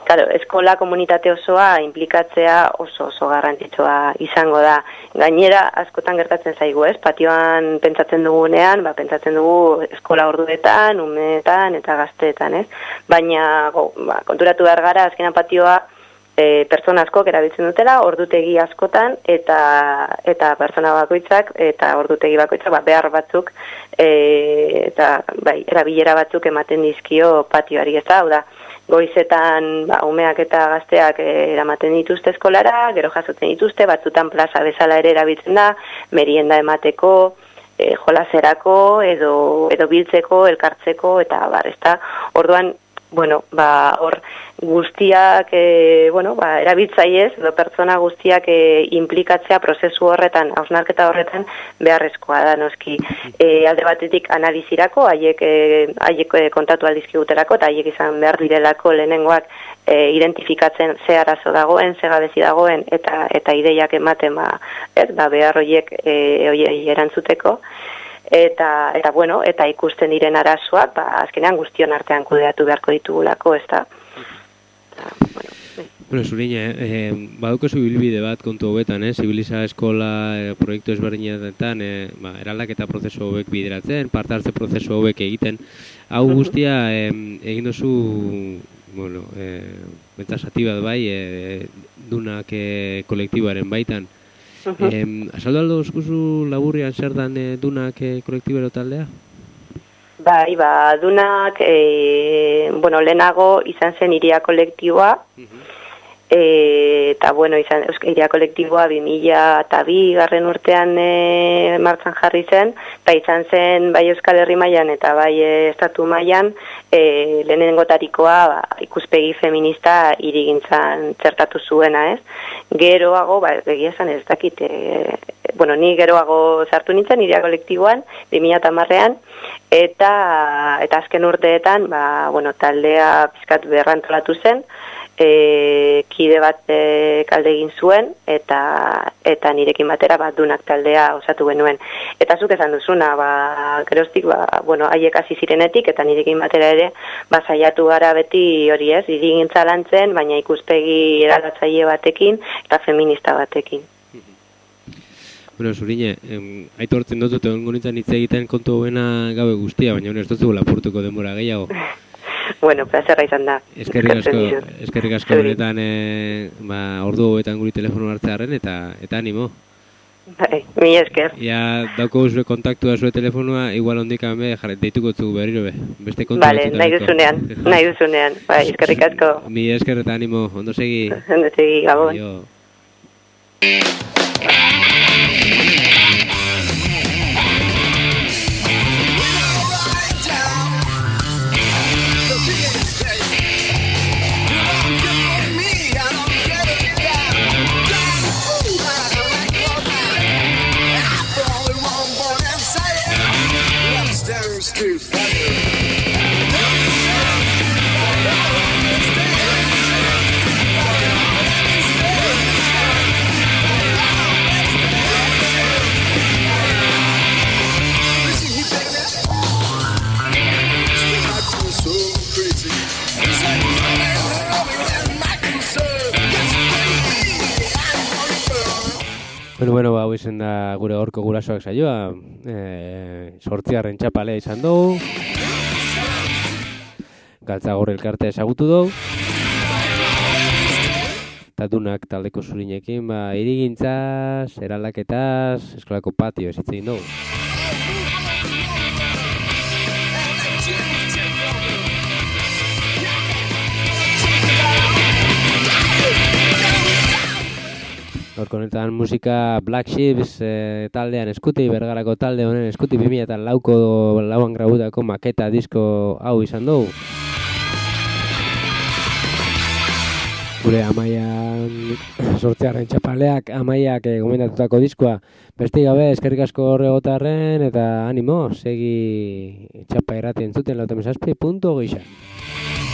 Claro, eskola komunitate osoa implikatzea oso oso garrantzitsua izango da. Gainera, askotan gertatzen zaigu, ez? Patioan pentsatzen dugunean, ba, pentsatzen dugu eskola orduetan, umeetan eta gazteetan, ez? Baina, go, ba, konturatu behar gara, azkenan patioa e, pertsona askok erabiltzen dutela, ordutegi askotan, eta eta pertsona bakoitzak, eta ordutegi bakoitzak, ba, behar batzuk, e, eta bai, erabilera batzuk ematen dizkio patioari, ez da, hau da, goizetan ba, umeak eta gazteak eh, eramaten dituzte eskolara, gero jasotzen dituzte, batzutan plaza bezala ere erabiltzen da, merienda emateko, eh, jolaserako, edo, edo biltzeko, elkartzeko, eta bar, ezta. Orduan, bueno, ba, hor guztiak, e, bueno, ba, erabiltzaiez, edo pertsona guztiak e, implikatzea prozesu horretan, hausnarketa horretan, beharrezkoa da, noski. E, alde batetik analizirako, haiek, e, haiek kontatu aldizkiguterako, eta haiek izan behar direlako lehenengoak e, identifikatzen ze arazo dagoen, ze gabezi dagoen, eta eta ideiak ematen, ba, ez, ba, behar horiek e, horiei erantzuteko. Eta, eta bueno, eta ikusten diren arazoak, ba, azkenean guztion artean kudeatu beharko ditugulako, ez da. Bueno, bueno, Zurina, eh, badukozu bilbide bat kontu hobetan, eh? Zibiliza eskola eh, proiektu ezberdinetan, eh, ba, eraldaketa prozesu hauek bideratzen, parte hartze prozesu hauek egiten. Hau guztia eh, egin duzu, bueno, eh, betasati bat bai, eh, dunak eh, kolektibaren baitan. Eh, Azaldu aldo eskuzu laburrian zer dan eh, dunak eh, kolektibero taldea? Bai, ba, dunak, e, bueno, lehenago izan zen iria kolektiboa, e, eta, bueno, izan, iria kolektiboa bi mila eta bi garren urtean e, martxan jarri zen, eta izan zen bai Euskal Herri mailan eta bai e, estatu mailan e, lehenengotarikoa ba, ikuspegi feminista hirigintzan txertatu zuena, ez? Geroago, ba, egia esan ez dakit, e, bueno, ni geroago sartu nintzen iria kolektiboan, bi mila hamarrean, eta eta azken urteetan, ba, bueno, taldea pizkat berrantolatu zen, e, kide bat e, kalde egin zuen, eta eta nirekin batera bat dunak taldea osatu genuen. Eta zuk esan duzuna, ba, geroztik, ba, bueno, haiek hasi zirenetik, eta nirekin batera ere, ba, saiatu gara beti hori ez, hirigintza lantzen, baina ikuspegi eraldatzaile batekin, eta feminista batekin. Bueno, Zurine, em, aitortzen dut egon nintzen hitz egiten kontu hoena gabe guztia, baina ez dut lapurtuko denbora gehiago. Bueno, plazerra izan da. Eskerrik asko, eskerrik asko benetan, e, ba, ordu hobetan guri telefono hartzearen, eta eta animo. Bai, mi esker. Ja, dauko zure kontaktua zure telefonoa, igual ondikan be, jarret, deituko zu berriro be. Beste kontu vale, nahi duzunean, nahi duzunean. Bai, eskerrik asko. Mi esker eta animo, ondo segi. Ondo segi, gabon. Adio. Bueno, bueno, ba, hau izan da gure gorko gurasoak saioa, e, sortziarren txapalea izan dugu, Galtzagorri elkartea ezagutu dugu, eta dunak taldeko Zurinekin, ba, hirigintzaz, eraldaketaz, eskolako patio ez hitz egin dugu. Gaurko honetan musika Black Sheeps e, taldean eskuti, Bergarako talde honen eskuti bi mila lauko lauan grabutako maketa disko hau izan dugu. Gure Amaian sortziarren txapaleak, Amaiak e, gomendatutako diskoa. Beste gabe eskerrik asko horregotarren eta animo, segi txapa irrati entzuten lautamezazpi puntu gisa.